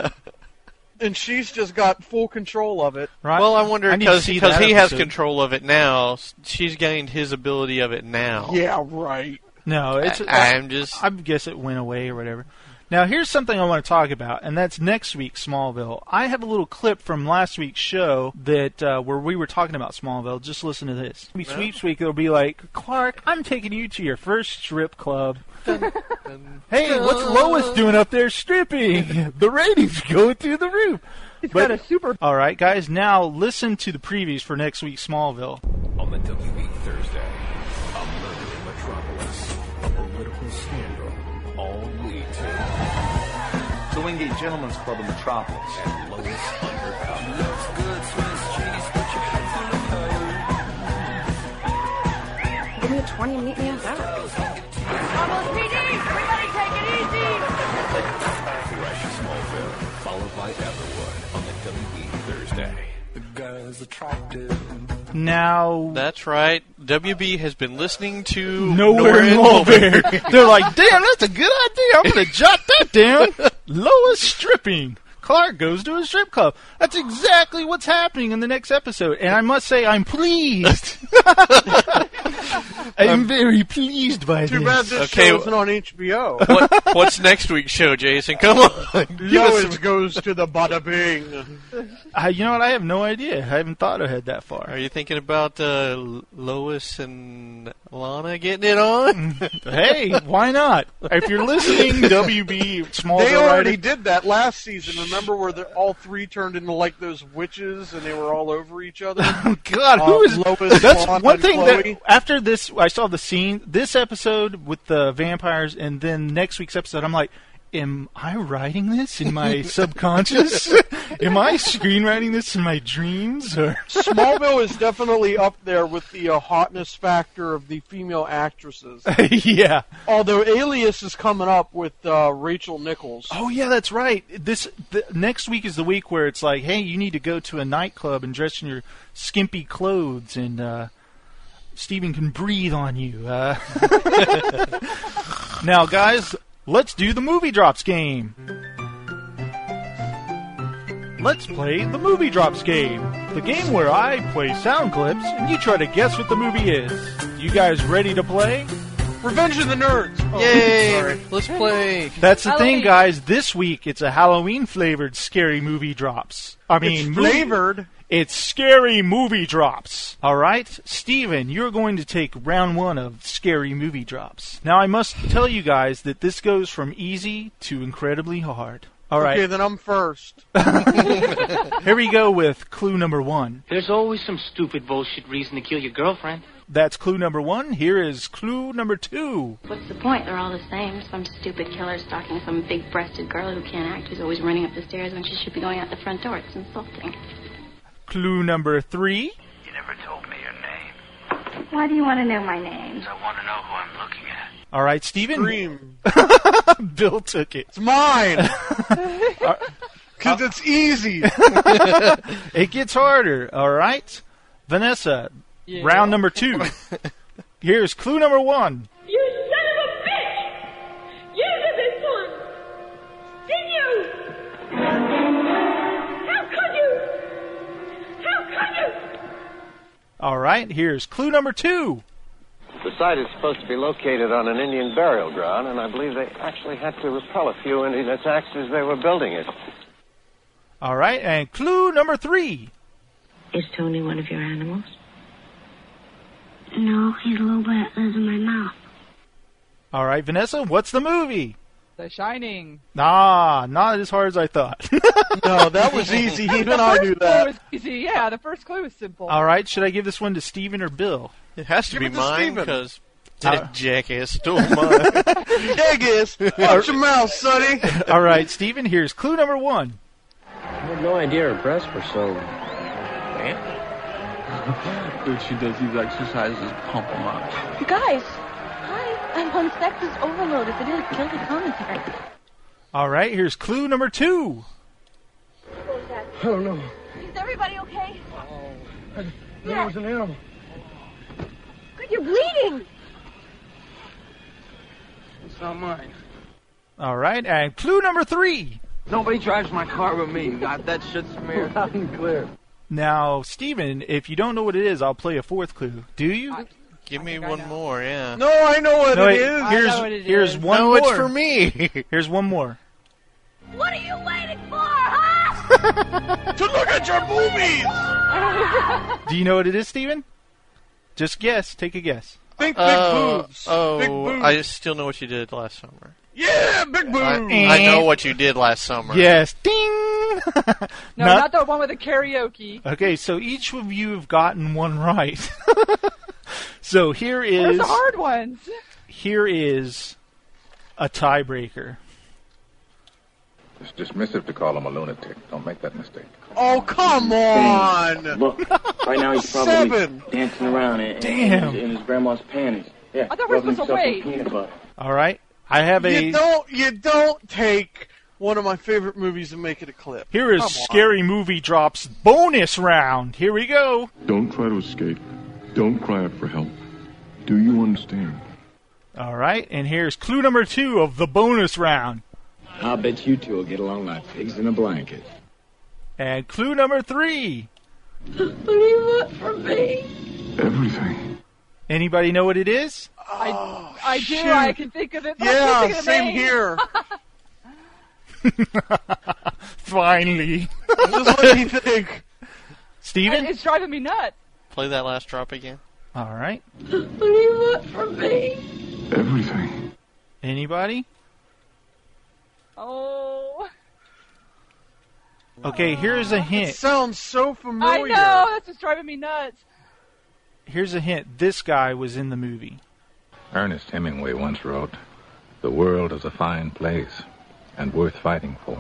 And she's just got full control of it. Right. Well, I wonder, because he has control of it now, she's gained his ability of it now. Yeah, right. No, I guess it went away or whatever. Now, here's something I want to talk about, and that's next week's Smallville. I have a little clip from last week's show that where we were talking about Smallville. Just listen to this. It'll be Sweeps Week. It'll be like, Clark, I'm taking you to your first strip club. Hey, what's Lois doing up there stripping? The ratings going through the roof. Got a super... All right, guys, now listen to the previews for next week's Smallville. On the WB Thursday, a murder in Metropolis, a political scandal, all lead to the Wingate Gentlemen's Club in Metropolis. And Lois undercover. Looks good, Swiss cheese, but your head full of color. Give me a 20 and meet me outside. Almost PD! Everybody take it easy! Fresh Smallville, followed by Everwood on the WB Thursday. The girl's attractive. Now... That's right. WB has been listening to Nowhere in Mulberry. They're like, damn, that's a good idea. I'm going to jot that down. Lois stripping. Clark goes to a strip club. That's exactly what's happening in the next episode. And I must say, I'm pleased. I'm very pleased by this. Too bad this show isn't on HBO. What's next week's show, Jason? Come on. Lois goes to the bada bing. You know what? I have no idea. I haven't thought ahead that far. Are you thinking about Lois and Lana getting it on? Hey, why not? If you're listening, WB Smallville. They already did that last season. Remember where all 3 turned into like those witches and they were all over each other? Oh, God, who is Lois? That's Lana, one thing Chloe. that after this, I saw the scene, this episode with the vampires, and then next week's episode, I'm like, am I writing this in my subconscious? Am I screenwriting this in my dreams? Or? Smallville is definitely up there with the hotness factor of the female actresses. Yeah. Although Alias is coming up with Rachel Nichols. Oh, yeah, that's right. Next week is the week where it's like, hey, you need to go to a nightclub and dress in your skimpy clothes, and Steven can breathe on you. Now, guys... Let's do the Movie Drops game. Let's play the Movie Drops game. The game where I play sound clips and you try to guess what the movie is. You guys ready to play? Revenge of the Nerds. Oh, yay! Sorry. Let's play. That's the thing, guys. This week it's a Halloween-flavored scary movie drops. It's flavored. It's scary movie drops. All right? Steven, you're going to take round 1 of scary movie drops. Now, I must tell you guys that this goes from easy to incredibly hard. All right. Okay, then I'm first. Here we go with clue number 1. There's always some stupid bullshit reason to kill your girlfriend. That's clue number 1. Here is clue number 2. What's the point? They're all the same. Some stupid killer stalking some big-breasted girl who can't act, who's always running up the stairs when she should be going out the front door. It's insulting. Clue number 3. You never told me your name. Why do you want to know my name? I want to know who I'm looking at. All right, Steven. Scream. Bill took it. It's mine. Because it's easy. It gets harder. All right. Vanessa, round number 2. Here's clue number 1. You son of a bitch! You did this one! Didn't you? How could you? How could you? All right. Here's clue number 2. The site is supposed to be located on an Indian burial ground, and I believe they actually had to repel a few Indian attacks as they were building it. All right, and clue number 3. Is Tony one of your animals? No, he's a little bit that lives in my mouth. All right, Vanessa, what's the movie? The Shining. Nah, not as hard as I thought. No, that was easy. Even I knew The that. first clue was easy. Yeah, the first clue was simple. All right, should I give this one to Steven or Bill? It has to Give be it to mine Steven. because that jackass stole mine. Jackass, watch your mouth, sonny. All right, Steven, here's clue number 1. I had no idea her breasts were so... Dude, she does these exercises, pump them up. You guys, hi. I'm on sexist overload. If it is, kill the commentary. All right, here's clue number 2. I don't know. Is everybody okay? There was an animal. Good, you're bleeding. It's not mine. All right, and clue number 3. Nobody drives my car but me. Got that shit smeared. Loud and clear. Now, Steven, if you don't know what it is, I'll play a 4th clue. Do you? Give me one more, yeah. No, I know what it is. I know what it Here's is. one No, more. it's for me. Here's one more. What are you waiting for, huh? To look at your movies. Do you know what it is, Steven? Just guess. Take a guess. Think big boobs. Big Oh, boobs. I still know what you did last summer. Yeah, big boobs. I know what you did last summer. Yes. Ding! No, not the one with the karaoke. Okay, so each of you have gotten one right. So here Where's is the hard ones? here is a tiebreaker. It's dismissive to call him a lunatic. Don't make that mistake. Oh, come on. Look, right now he's probably 7. dancing around in his grandma's panties. Yeah, I thought we were rubbing supposed to himself wait. with peanut butter. All right, I have You don't take one of my favorite movies and make it a clip. Here is Come on. Scary Movie Drops bonus round. Here we go. Don't try to escape. Don't cry out for help. Do you understand? All right, and here's clue number 2 of the bonus round. I'll bet you two will get along like pigs in a blanket. And clue number 3. What do you want from me? Everything. Anybody know what it is? I do. shoot. I can think of it. But I Yeah, can't think of the same name. here. Finally. Just let me think. Steven? It's driving me nuts. Play that last drop again. All right. What do you want from me? Everything. Anybody? Oh. Okay, here's a It hint. sounds so I familiar. know. That's what's driving me nuts. Here's a hint. This guy was in the movie. Ernest Hemingway once wrote, "The world is a fine place and worth fighting for."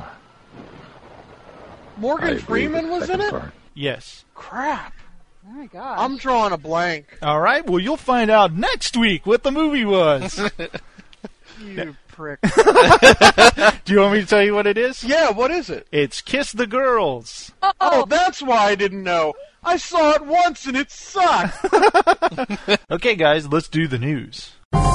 I Morgan agree Freeman with was the in it? second part. Yes. Crap. Oh my gosh. I'm drawing a blank. All right, well, you'll find out next week what the movie was. You prick. Do you want me to tell you what it is? Yeah, what is it? It's Kiss the Girls. Oh, that's why I didn't know. I saw it once and it sucked. Okay, guys, let's do the news.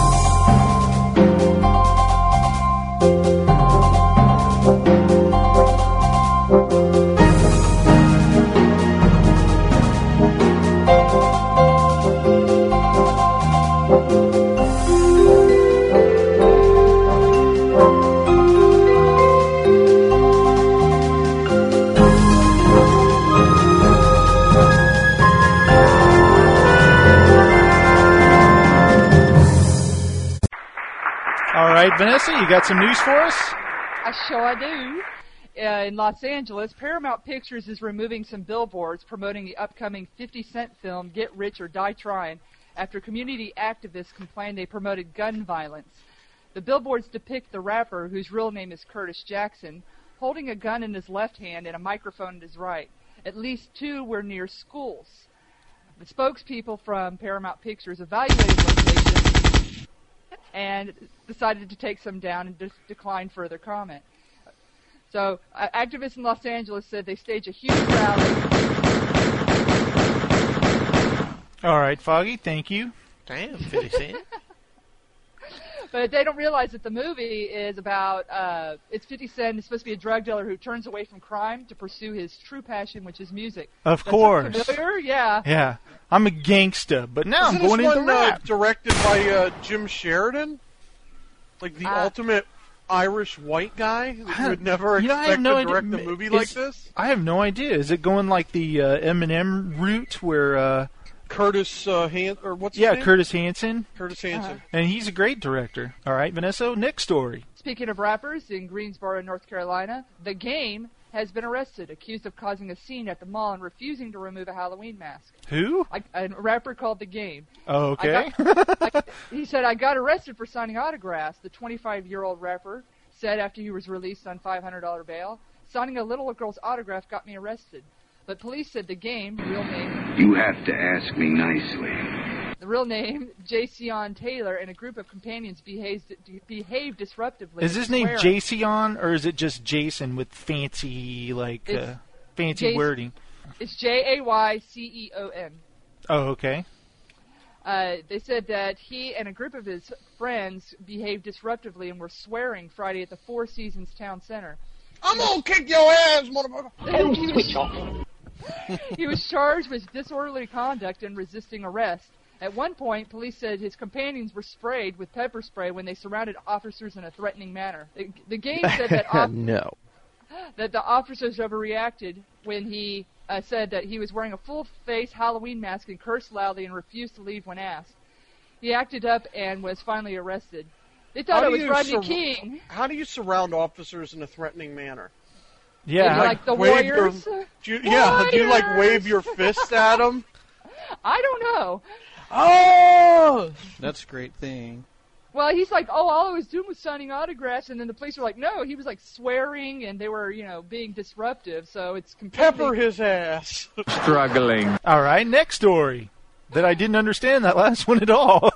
All right, Vanessa, you got some news for us? I sure do. In Los Angeles, Paramount Pictures is removing some billboards promoting the upcoming 50 Cent film Get Rich or Die Trying after community activists complained they promoted gun violence. The billboards depict the rapper, whose real name is Curtis Jackson, holding a gun in his left hand and a microphone in his right. At least 2 were near schools. The spokespeople from Paramount Pictures evaluated locations and decided to take some down and decline further comment. So, activists in Los Angeles said they staged a huge rally. All right, Foggy, thank you. Damn, 50 Cent. But they don't realize that the movie is about, it's 50 Cent, it's supposed to be a drug dealer who turns away from crime to pursue his true passion, which is music. Of course. Familiar? Yeah. Yeah. I'm a gangsta, but now Isn't I'm going this into one, rap. directed by Jim Sheridan? Like the ultimate Irish white guy that you would never expect to direct a movie like this? I have no idea. Is it going like the Eminem route where... Curtis what's his name? Curtis Hanson. Curtis Hanson. And he's a great director. All right, Vanessa, next story. Speaking of rappers, in Greensboro, North Carolina, The Game has been arrested, accused of causing a scene at the mall and refusing to remove a Halloween mask. Who? A rapper called The Game. Oh, okay. He said, I got arrested for signing autographs. The 25-year-old rapper said after he was released on $500 bail, signing a little girl's autograph got me arrested. But police said The Game, real name... You have to ask me nicely. The real name, Jason Taylor, and a group of companions behaved disruptively. Is his name Jason, or is it just Jason with fancy, fancy wording? It's Jayceon. Oh, okay. They said that he and a group of his friends behaved disruptively and were swearing Friday at the Four Seasons Town Center. I'm gonna kick your ass, motherfucker! Switch off. He was charged with disorderly conduct and resisting arrest. At one point, police said his companions were sprayed with pepper spray when they surrounded officers in a threatening manner. The Game said that that the officers overreacted when he said that he was wearing a full-face Halloween mask and cursed loudly and refused to leave when asked. He acted up and was finally arrested. They thought it was Rodney King. How do you surround officers in a threatening manner? Yeah, like the Warriors. Do you like wave your fist at them? I don't know. Oh, that's a great thing. Well, he's like, all I was doing was signing autographs, and then the police were like, no, he was like swearing, and they were, being disruptive. So it's completely... Pepper his ass. Struggling. All right, next story. That I didn't understand that last one at all.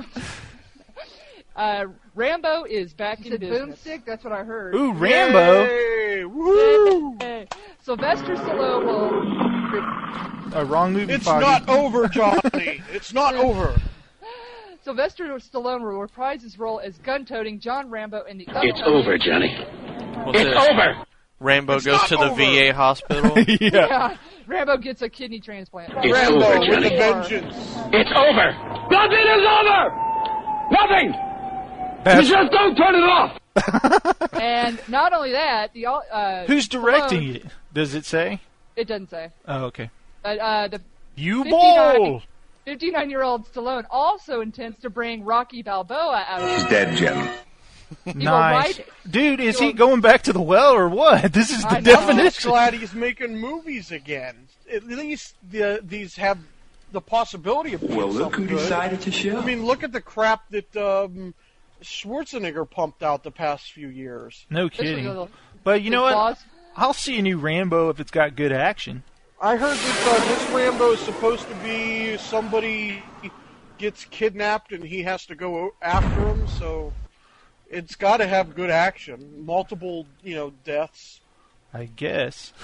Rambo is back in business. Boomstick, that's what I heard. Ooh, Rambo! Yay! Woo! Yay. Sylvester Stallone will... wrong movie, It's not over, Johnny. It's not over. Sylvester Stallone will reprise his role as gun-toting John Rambo in the... It's over, Johnny. It's over! Rambo goes to the VA hospital. Yeah. Rambo gets a kidney transplant. It's Rambo over, with Johnny. a vengeance. It's over! Nothing is over! Nothing! You just don't turn it off! And not only that, the who's directing it? Does it say? It doesn't say. Oh, okay. The You bowl! 59-year-old Stallone also intends to bring Rocky Balboa out of... He's dead, Jim. Nice. Dude, is he going back to the well or what? This is the definition. I'm glad he's making movies again. At least these have the possibility of being Well, look who good. decided to show. I mean, look at the crap that Schwarzenegger pumped out the past few years. No kidding. But you know what? I'll see a new Rambo if it's got good action. I heard that this Rambo is supposed to be somebody gets kidnapped and he has to go after him, so it's got to have good action. Multiple, deaths. I guess.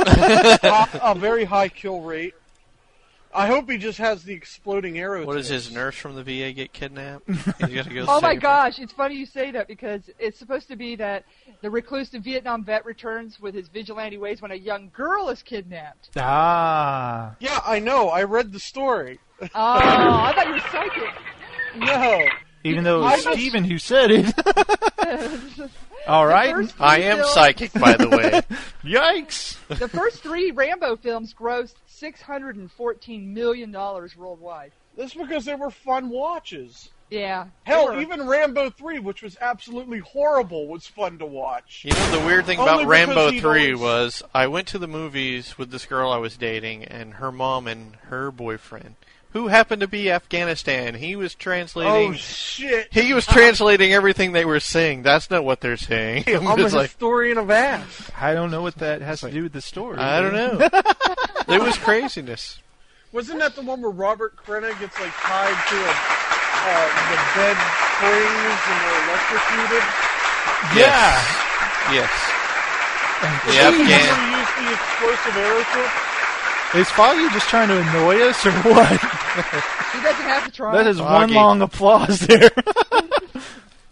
A very high kill rate. I hope he just has the exploding arrow. What does his nurse from the VA get kidnapped? He's got to go Oh my save gosh, it's funny you say that because it's supposed to be that the reclusive Vietnam vet returns with his vigilante ways when a young girl is kidnapped. Ah. Yeah, I know. I read the story. Oh, I thought you were psychic. No. Even though it was Steven who said it. All right. I am psychic, by the way. Yikes. The first 3 Rambo films grossed $614 million worldwide. That's because they were fun watches. Yeah. Hell, even Rambo 3, which was absolutely horrible, was fun to watch. You know, the weird thing about Rambo 3 was I went to the movies with this girl I was dating and her mom and her boyfriend, who happened to be Afghanistan. He was translating... Oh, shit. He was translating everything they were saying. That's not what they're saying. I'm a historian of ass. I don't know what that has to do with the story. I don't know. It was craziness. Wasn't that the one where Robert Crenna gets, tied to the bed springs and they're electrocuted? Yeah. Yes. The Afghan... He used the explosive arrow tip? Is Foggy just trying to annoy us or what? He doesn't have to try. That is one long applause there.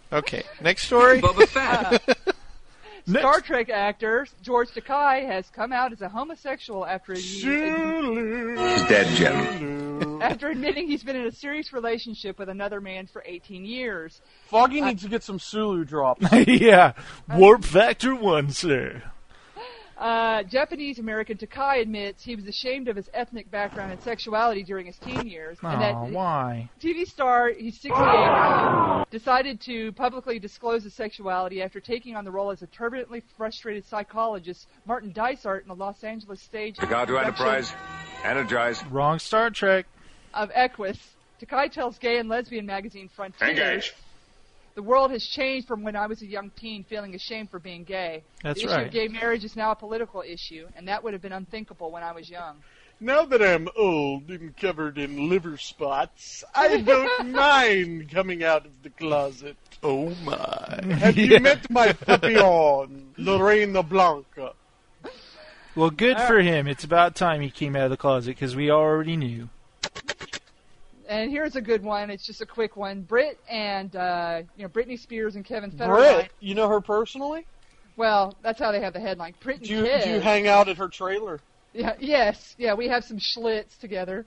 Okay, next story. Boba Fett. Star Trek actor George Takei has come out as a homosexual after He's dead, Jim. after admitting he's been in a serious relationship with another man for 18 years. Foggy needs to get some Sulu drops. Yeah. Warp Factor 1, sir. Japanese-American Takei admits he was ashamed of his ethnic background and sexuality during his teen years. And that Why? TV star, he's 68, decided to publicly disclose his sexuality after taking on the role as a turbulently frustrated psychologist, Martin Dysart, in the Los Angeles stage Chicago Enterprise, energize. Wrong Star Trek. Of Equus. Takei tells gay and lesbian magazine Frontiers, Engage. the world has changed from when I was a young teen feeling ashamed for being gay. That's the issue right. of gay marriage is now a political issue, and that would have been unthinkable when I was young. Now that I'm old and covered in liver spots, I don't mind coming out of the closet. Oh, my. Have you met my papillon, Lorena Blanca? Well, good for him. It's about time he came out of the closet, because we already knew. And here's a good one. It's just a quick one. Brit and Britney Spears and Kevin Federline. Brit, you know her personally? Well, that's how they have the headline. Brit and Do you Kev. hang out at her trailer? Yeah. Yes. Yeah. We have some schlitz together.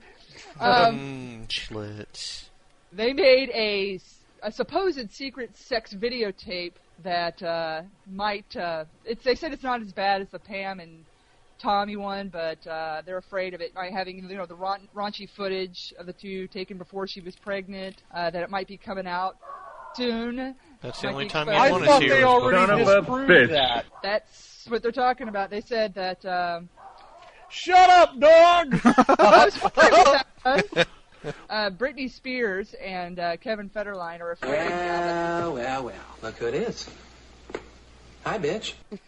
Schlitz. They made a supposed secret sex videotape that might. They said it's not as bad as the Pam and Tommy one, but they're afraid of it by having the raunchy footage of the two taken before she was pregnant. That it might be coming out soon. That's the only time I you want to thought see they her. already disproved that. That's what they're talking about. They said that. Shut up, dog! Britney Spears and Kevin Federline are afraid. Well. Look who it is. Hi, bitch.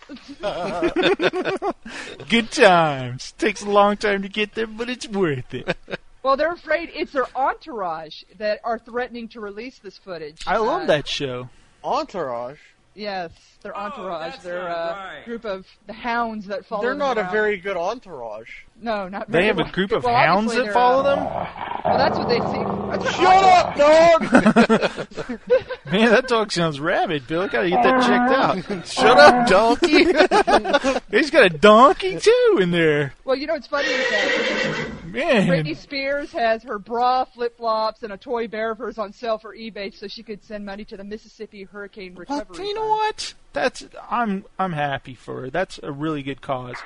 Good times. Takes a long time to get there, but it's worth it. Well, they're afraid it's their entourage that are threatening to release this footage. I love that show. Entourage? Yes, their entourage. They're a group of the hounds that follow They're them not around. a very good entourage. No, not very They have a well. group of Well, hounds obviously that they're, follow them? Well, that's what they see. Shut up, dog! Man, that dog sounds rabid, Bill. I gotta get that checked out. Shut up, donkey! He's got a donkey, too, in there. Well, you know what's funny is that Man. Britney Spears has her bra, flip-flops, and a toy bear of hers on sale for eBay so she could send money to the Mississippi Hurricane Recovery Well, you know what? I'm happy for her. That's a really good cause.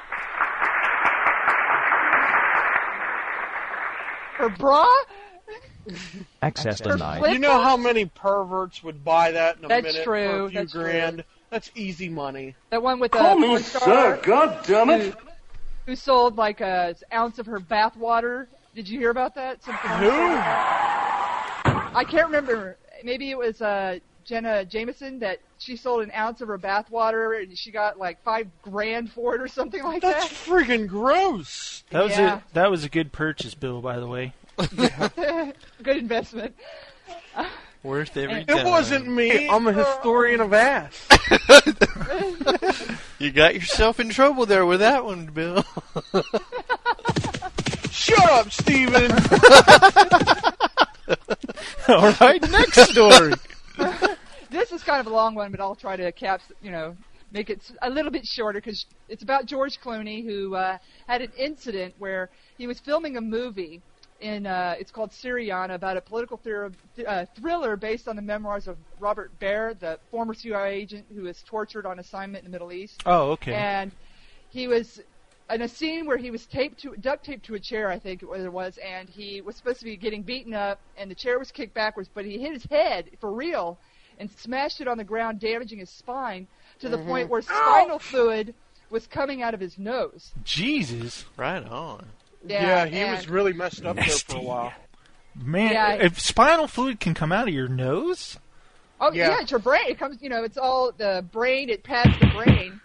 Her bra? Access denied. You know how many perverts would buy that in a That's minute true, for a few that's grand? true. That's easy money. That one with the Call me porn star sir, God damn it. Who sold like an ounce of her bath water. Did you hear about that? Some porn Who? star? I can't remember. Maybe it was Jenna Jameson that she sold an ounce of her bath water and she got like $5,000 for it or something like That's that. friggin' gross. That was a good purchase, Bill, by the way. Good investment. Worth every It time. wasn't me. I'm a historian of ass. You got yourself in trouble there with that one, Bill. Shut up, Steven! All right, next story. This is kind of a long one, but I'll try to make it a little bit shorter because it's about George Clooney, who had an incident where he was filming a movie it's called Syriana, about a political thriller based on the memoirs of Robert Baer, the former CIA agent who was tortured on assignment in the Middle East. Oh, okay. And he was in a scene where he was duct taped to a chair, I think it was, and he was supposed to be getting beaten up, and the chair was kicked backwards, but he hit his head for real and smashed it on the ground, damaging his spine to the point where spinal fluid was coming out of his nose. Jesus. Right on. Yeah, he was really messed up there for a while. Man, if spinal fluid can come out of your nose? Oh, yeah, it's your brain. It comes, it's all the brain. It pads the brain.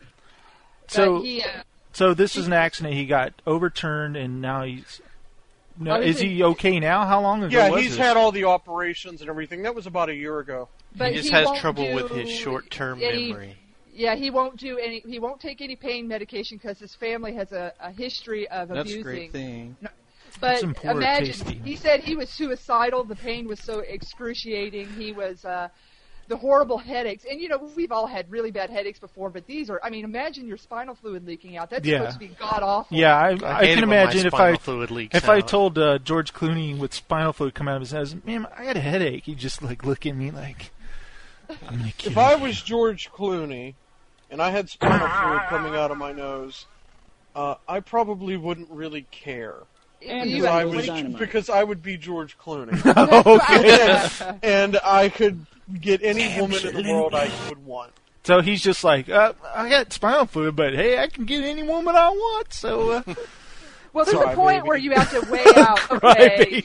So this is an accident. He got overturned, and now he's... No, is he okay now? How long ago was Yeah, he's this? had all the operations and everything. That was about a year ago. But he just has trouble with his short-term memory. Yeah, he won't take any pain medication because his family has a history of abusing. That's a great thing. No, but Some poor imagine, tasty. he said he was suicidal. The pain was so excruciating. He was the horrible headaches. And, we've all had really bad headaches before, but these are, imagine your spinal fluid leaking out. That's supposed to be god-awful. Yeah, I can imagine if I told George Clooney with spinal fluid come out of his head, man, I got a headache. He'd just, look at me like, I'm going to kill you. If I was George Clooney and I had spinal fluid coming out of my nose, I probably wouldn't really care. Because I would be George Clooney. Okay. And I could get any woman in the world I would want. So he's just like, I got spinal fluid, but hey, I can get any woman I want, so... Well, there's a point where you have to weigh out, okay?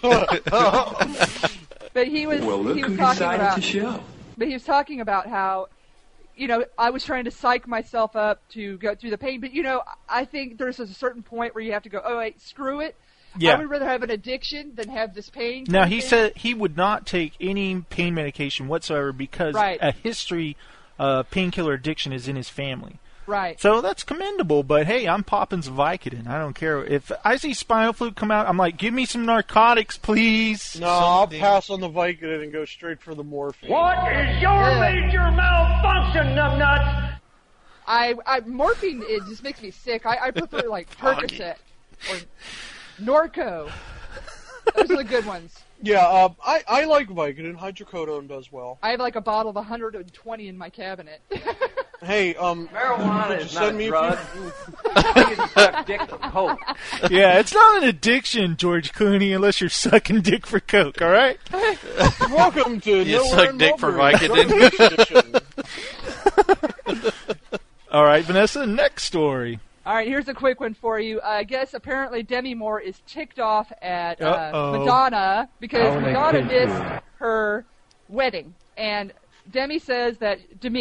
But he was talking about how, I was trying to psych myself up to go through the pain, but I think there's a certain point where you have to go, oh wait, screw it. Yeah. I would rather have an addiction than have this pain. Now, he said he would not take any pain medication whatsoever because a history of painkiller addiction is in his family. Right. So that's commendable, but hey, I'm popping some Vicodin. I don't care. If I see spinal fluid come out, I'm like, give me some narcotics, please. No, I'll pass on the Vicodin and go straight for the morphine. What is your major malfunction, numbnuts? Morphine, it just makes me sick. I prefer, Percocet or Norco. Those are the good ones. Yeah, I like Vicodin. Hydrocodone does well. I have a bottle of 120 in my cabinet. Hey, marijuana is not a drug. Coke. Yeah, it's not an addiction, George Clooney, unless you're sucking dick for coke. All right. Welcome to You suck dick for Vicodin. All right, Vanessa. Next story. All right, here's a quick one for you. I guess apparently Demi Moore is ticked off at Madonna because Madonna missed her wedding. And Demi said that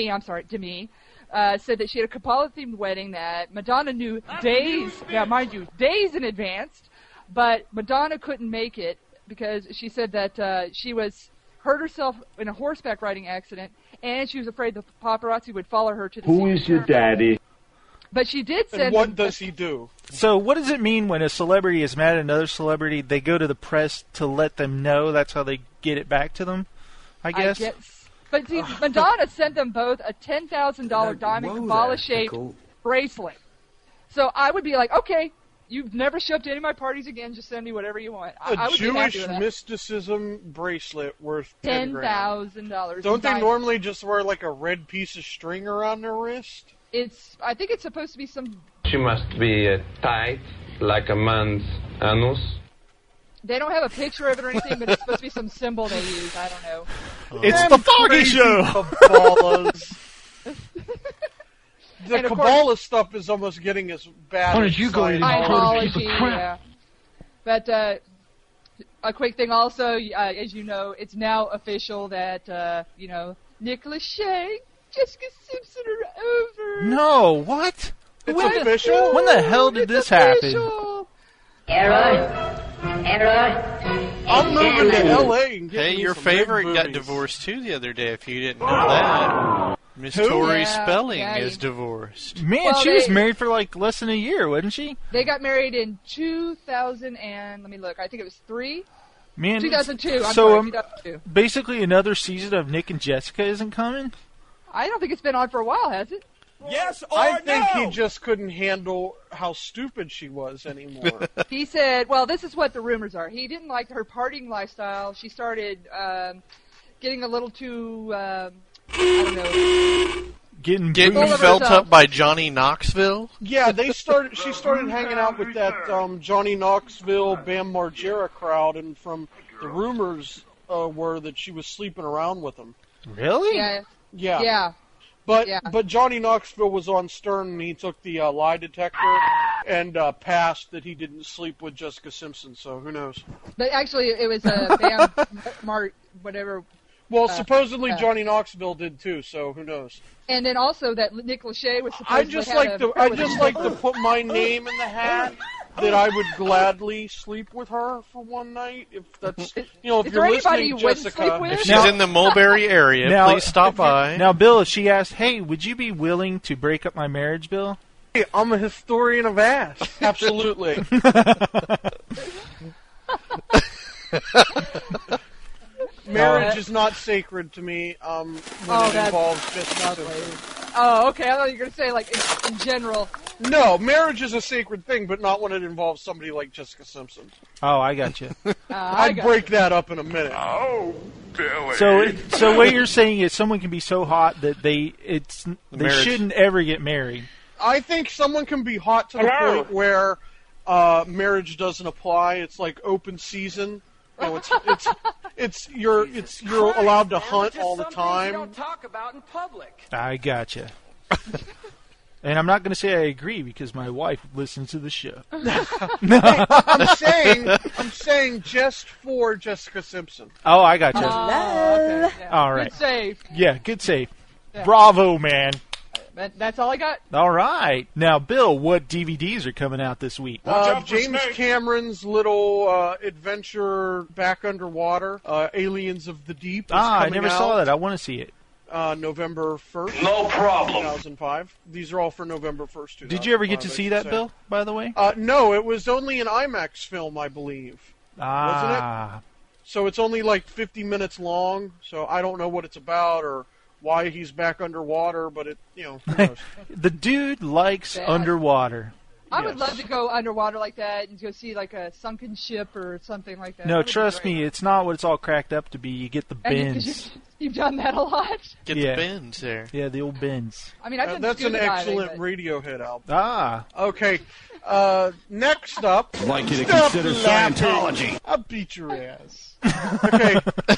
she had a Kabbalah-themed wedding that Madonna knew days in advance, but Madonna couldn't make it because she said that she hurt herself in a horseback riding accident, and she was afraid the paparazzi would follow her to the Who is your daddy? But she did send. And what does he do? So what does it mean when a celebrity is mad at another celebrity? They go to the press to let them know. That's how they get it back to them, I guess. But see, Madonna sent them both a $10,000 diamond Kabbalah-shaped bracelet. So I would be like, okay, you've never show up to any of my parties again. Just send me whatever you want. I would Jewish be happy with that. mysticism bracelet worth $10,000. Don't they normally just wear a red piece of string around their wrist? I think it's supposed to be some... She must be tight, like a man's anus. They don't have a picture of it or anything, but it's supposed to be some symbol they use. I don't know. It's the Foggy Show! The Kabbalah stuff is almost getting as bad as Scientology. Yeah. But a quick thing also, as you know, it's now official that, Nick Lachey, Jessica Simpson are over. No, what? It's official? When the hell did this happen? Error. I'm moving to L.A. and Hey, getting your some favorite big got movies. divorced too the other day. If you didn't know that, Miss Tori Spelling is divorced. Man, she was married for less than a year, wasn't she? They got married in 2000 and let me look. I think it was 2002. 2002. Basically, another season of Nick and Jessica isn't coming. I don't think it's been on for a while, has it? Yes or I think he just couldn't handle how stupid she was anymore. He said, well, this is what the rumors are. He didn't like her partying lifestyle. She started getting a little too, I don't know. Getting felt up by Johnny Knoxville? Yeah, she started hanging out with that Johnny Knoxville, Bam Margera crowd, and from the rumors were that she was sleeping around with them. Really? Yeah. But Johnny Knoxville was on Stern, and he took the lie detector and passed that he didn't sleep with Jessica Simpson, so who knows? But actually, it was Bam whatever. Well, supposedly Johnny Knoxville did too, so who knows? And then also that Nick Lachey was supposed I just like to put my name in the hat that I would gladly sleep with her for one night. If that's if you're listening, Jessica. If she's in the Mulberry area, please stop by. Now, Bill, if she asked, "Hey, would you be willing to break up my marriage, Bill?" Hey, I'm a historian of ass. Absolutely. Marriage is not sacred to me when it involves Jessica Simpson. Oh, okay. I thought you were going to say, like, in general. No, marriage is a sacred thing, but not when it involves somebody like Jessica Simpson. Oh, I got you. I'd break that up in a minute. Oh, Billy. So what you're saying is someone can be so hot that they marriage. shouldn't ever get married. I think someone can be hot to the point where marriage doesn't apply. It's like open season. You know, you're allowed to hunt all the time. You don't talk about in public. I gotcha. And I'm not going to say I agree because my wife listens to the show. I'm saying just for Jessica Simpson. Oh, I gotcha. Okay, yeah. All right. Good save. Yeah, good save. Yeah. Bravo, man. That's all I got. All right. Now, Bill, what DVDs are coming out this week? James Cameron's little adventure back underwater, Aliens of the Deep. I never saw that. I want to see it. November 1st. No problem. 2005. These are all for November 1st, 2005. Did you ever get to see that, Bill, by the way? No, it was only an IMAX film, I believe. Wasn't it? So it's only like 50 minutes long, so I don't know what it's about or why he's back underwater, but who knows? The dude likes underwater. I would love to go underwater like that and go see like a sunken ship or something like that. No, trust me, it's not what it's all cracked up to be. You get the bends. You've done that a lot. Get the bends there. Yeah, the old bends. I mean, I've done that's an scuba excellent diving, Radiohead album. Ah. Okay. Next up. I'd like you to Stop consider laughing. Scientology. I'll beat your ass. Okay.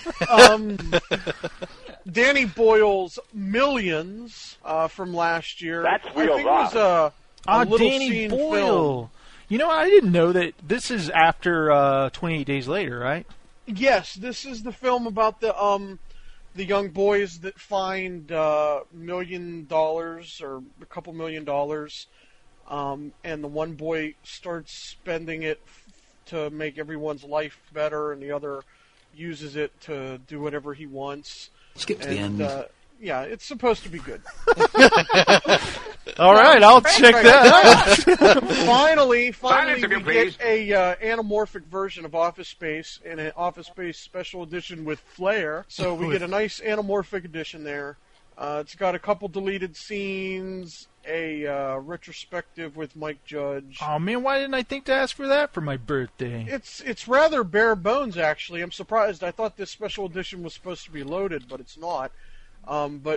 Danny Boyle's Millions from last year. That's real I think it was a little Danny scene Boyle. film. You know, I didn't know that this is after 28 Days Later, right? Yes, this is the film about the young boys that find $1 million or a couple $1 million, and the one boy starts spending it to make everyone's life better, and the other uses it to do whatever he wants. Skip to the end. Yeah, it's supposed to be good. All right, I'll check that out. Finally, Silence, if you we please. get a anamorphic version of Office Space in an Office Space special edition with Flair. So we get a nice anamorphic edition there. It's got a couple deleted scenes, a retrospective with Mike Judge. Oh man, why didn't I think to ask for that for my birthday? It's rather bare bones, actually. I'm surprised. I thought this special edition was supposed to be loaded, but it's not. But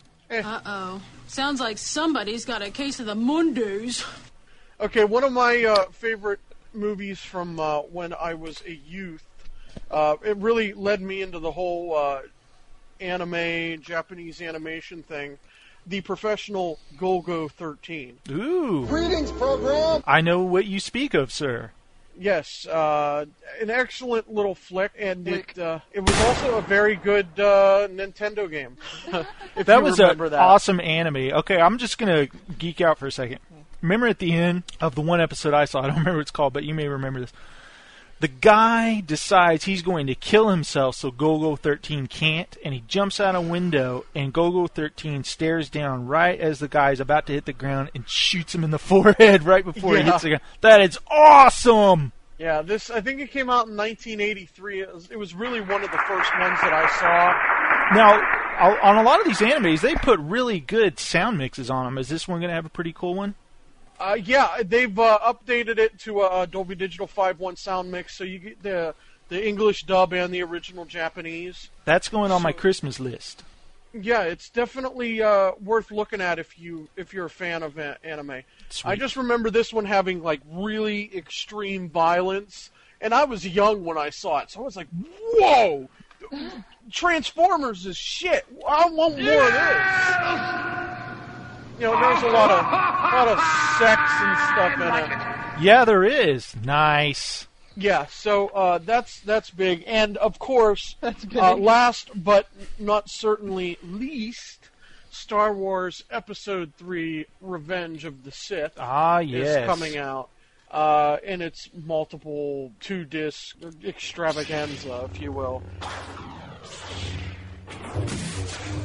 Uh-oh. Sounds like somebody's got a case of the Mundus. okay, one of my favorite movies from when I was a youth. It really led me into the whole anime, Japanese animation thing. The Professional Golgo 13. Ooh. Greetings, program. I know what you speak of, sir. Yes, an excellent little flick, and it was also a very good Nintendo game. if That you was remember an that. awesome anime. Okay, I'm just going to geek out for a second. Remember at the end of the one episode I saw, I don't remember what it's called, but you may remember this. The guy decides he's going to kill himself so Golgo 13 can't, and he jumps out a window, and Golgo 13 stares down right as the guy's about to hit the ground and shoots him in the forehead right before he hits the ground. That is awesome! Yeah, I think it came out in 1983. It was really one of the first ones that I saw. Now, on a lot of these animes, they put really good sound mixes on them. Is this one going to have a pretty cool one? Yeah, they've updated it to a Dolby Digital 5.1 sound mix, so you get the English dub and the original Japanese. That's going on my Christmas list. Yeah, it's definitely worth looking at if you're a fan of anime. Sweet. I just remember this one having like really extreme violence, and I was young when I saw it, so I was like, "Whoa, Transformers is shit! I want more of this." You know, there's a lot of sex and stuff in it. Yeah, there is. Nice. Yeah, so that's big, and of course, last but not certainly least, Star Wars Episode 3: Revenge of the Sith is coming out, in its multiple 2-disc extravaganza, if you will.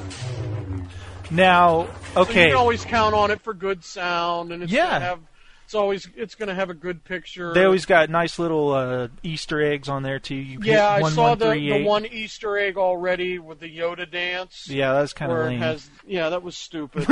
Now, okay. So you can always count on it for good sound, and it's going to have it's going to have a good picture. They always got nice little Easter eggs on there too. You Yeah, I saw the 1138. one Easter egg already with the Yoda dance. Yeah, that's kind of where lame. That was stupid.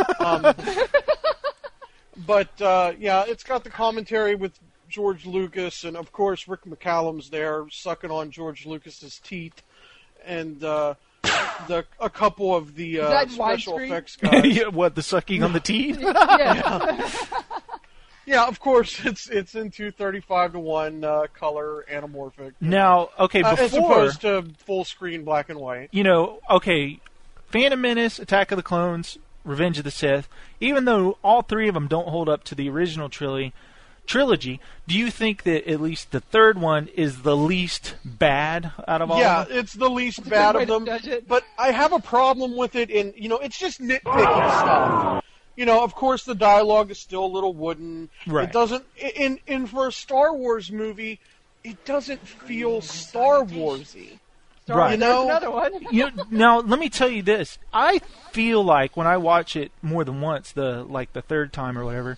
But it's got the commentary with George Lucas, and of course Rick McCallum's there sucking on George Lucas's teeth, and a couple of the special effects guys. Yeah, what, the sucking on the teeth? Yeah, of course it's in 235:1 color anamorphic. Now, okay, before as opposed to full screen black and white. Phantom Menace, Attack of the Clones, Revenge of the Sith. Even though all three of them don't hold up to the original trilogy, do you think that at least the third one is the least bad out of all of them? Yeah, it's the least bad of them. But I have a problem with it in, it's just nitpicky stuff. Of course the dialogue is still a little wooden. Right. It doesn't, for a Star Wars movie, it doesn't feel Star Warsy. Right. There's another one. Now, let me tell you this. I feel like when I watch it more than once, the third time or whatever,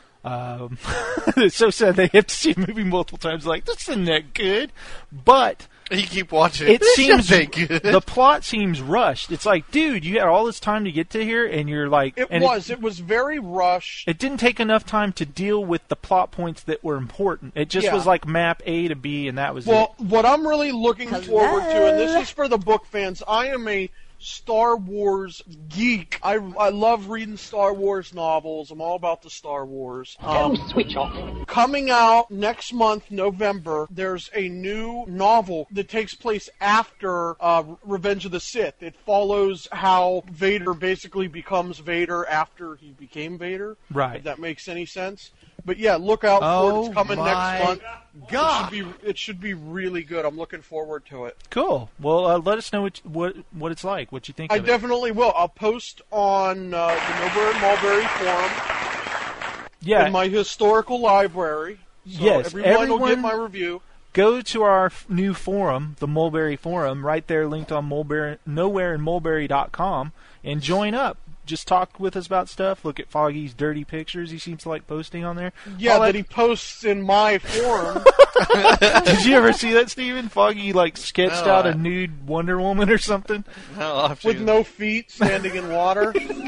it's so sad they have to see a movie multiple times. Like, this isn't that good. But you keep watching it. It seems that good. The plot seems rushed. It's like, dude, you had all this time to get to here, and you're like, It was very rushed. It didn't take enough time to deal with the plot points that were important. It just was like map A to B, and that was it. Well, what I'm really looking forward to, and this is for the book fans, I am a Star Wars geek. I love reading Star Wars novels. I'm all about the Star Wars. Switch off. Coming out next month, November, there's a new novel that takes place after Revenge of the Sith. It follows how Vader basically becomes Vader after he became Vader. Right. If that makes any sense. But yeah, look out for it. It's coming next month. God. It should be really good. I'm looking forward to it. Cool. Well, let us know what it's like, what you think I of it. definitely will. I'll post on the Nowhere and Mulberry forum. Yeah. In my historical library. So yes. everyone will get my review. Go to our new forum, the Mulberry Forum, right there linked on nowhereandmulberry.com, and join up. Just talk with us about stuff. Look at Foggy's dirty pictures he seems to like posting on there. Yeah, that he posts in my forum. Did you ever see that, Steven? Foggy sketched out a nude Wonder Woman or something? No, with no feet, standing in water.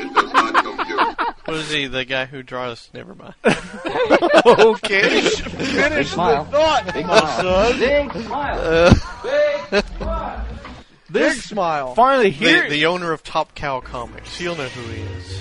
What is he, the guy who draws? Never mind. Okay. Finish the thought, Big my smile. son. Big smile. Big smile. Big smile. Finally, here. The owner of Top Cow Comics. He'll know who he is.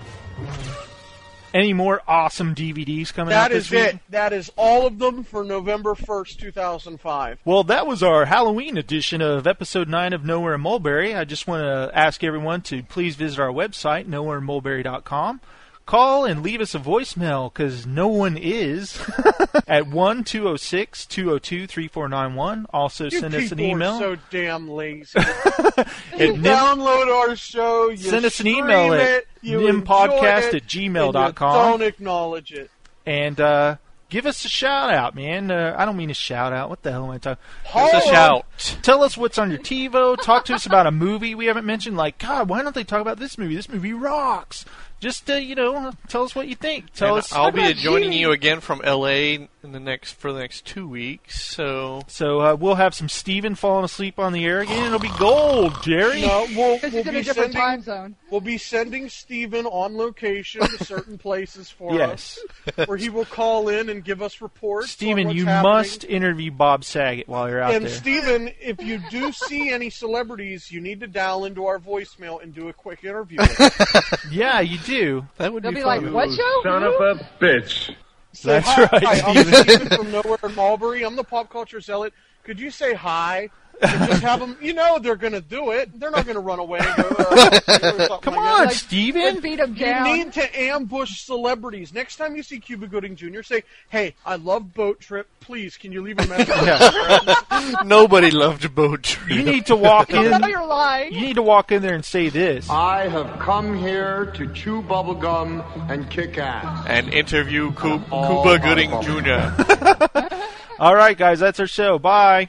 Any more awesome DVDs coming out this week? That is it. That is all of them for November 1st, 2005. Well, that was our Halloween edition of Episode 9 of Nowhere in Mulberry. I just want to ask everyone to please visit our website, nowhereandmulberry.com. Call and leave us a voicemail, because no one is, at 1-206-202-3491. Also, send us an email. People are so damn lazy. You download our show, you send us an stream email at it, you nimpodcast@gmail.com. don't acknowledge it. And give us a shout-out, man. I don't mean a shout-out. What the hell am I talking Just a shout. Tell us what's on your TiVo. Talk to us about a movie we haven't mentioned. Like, God, why don't they talk about this movie? This movie rocks. Just, tell us what you think. Tell us. I'll be joining you again from L.A. for the next 2 weeks. So we'll have some Steven falling asleep on the air again. It'll be gold, Jerry. No, we'll in be a different time zone. We'll be sending Steven on location to certain places for yes. us, where he will call in and give us reports. Steven, on what's you happening. must interview Bob Saget while you're out And there. Steven, if you do see any celebrities, you need to dial into our voicemail and do a quick interview. Yeah, you do. That would They'll be be fun. like, what show? Son of a bitch. Say That's hi. right, Hi, I'm Steven. Steven from Nowhere in Mulberry. I'm the pop culture zealot. Could you say hi? And just have them, they're going to do it. They're not going to run away. And go, Come on, Steven. Beat them You down. need to ambush celebrities. Next time you see Cuba Gooding Jr., say, hey, I love Boat Trip. Please, can you leave a message? Nobody loved Boat Trip. You need to walk in. No, you're lying. You need to walk in there and say this. I have come here to chew bubblegum and kick ass. And interview Cuba Gooding Jr. All right, guys, that's our show. Bye.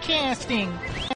Podcasting.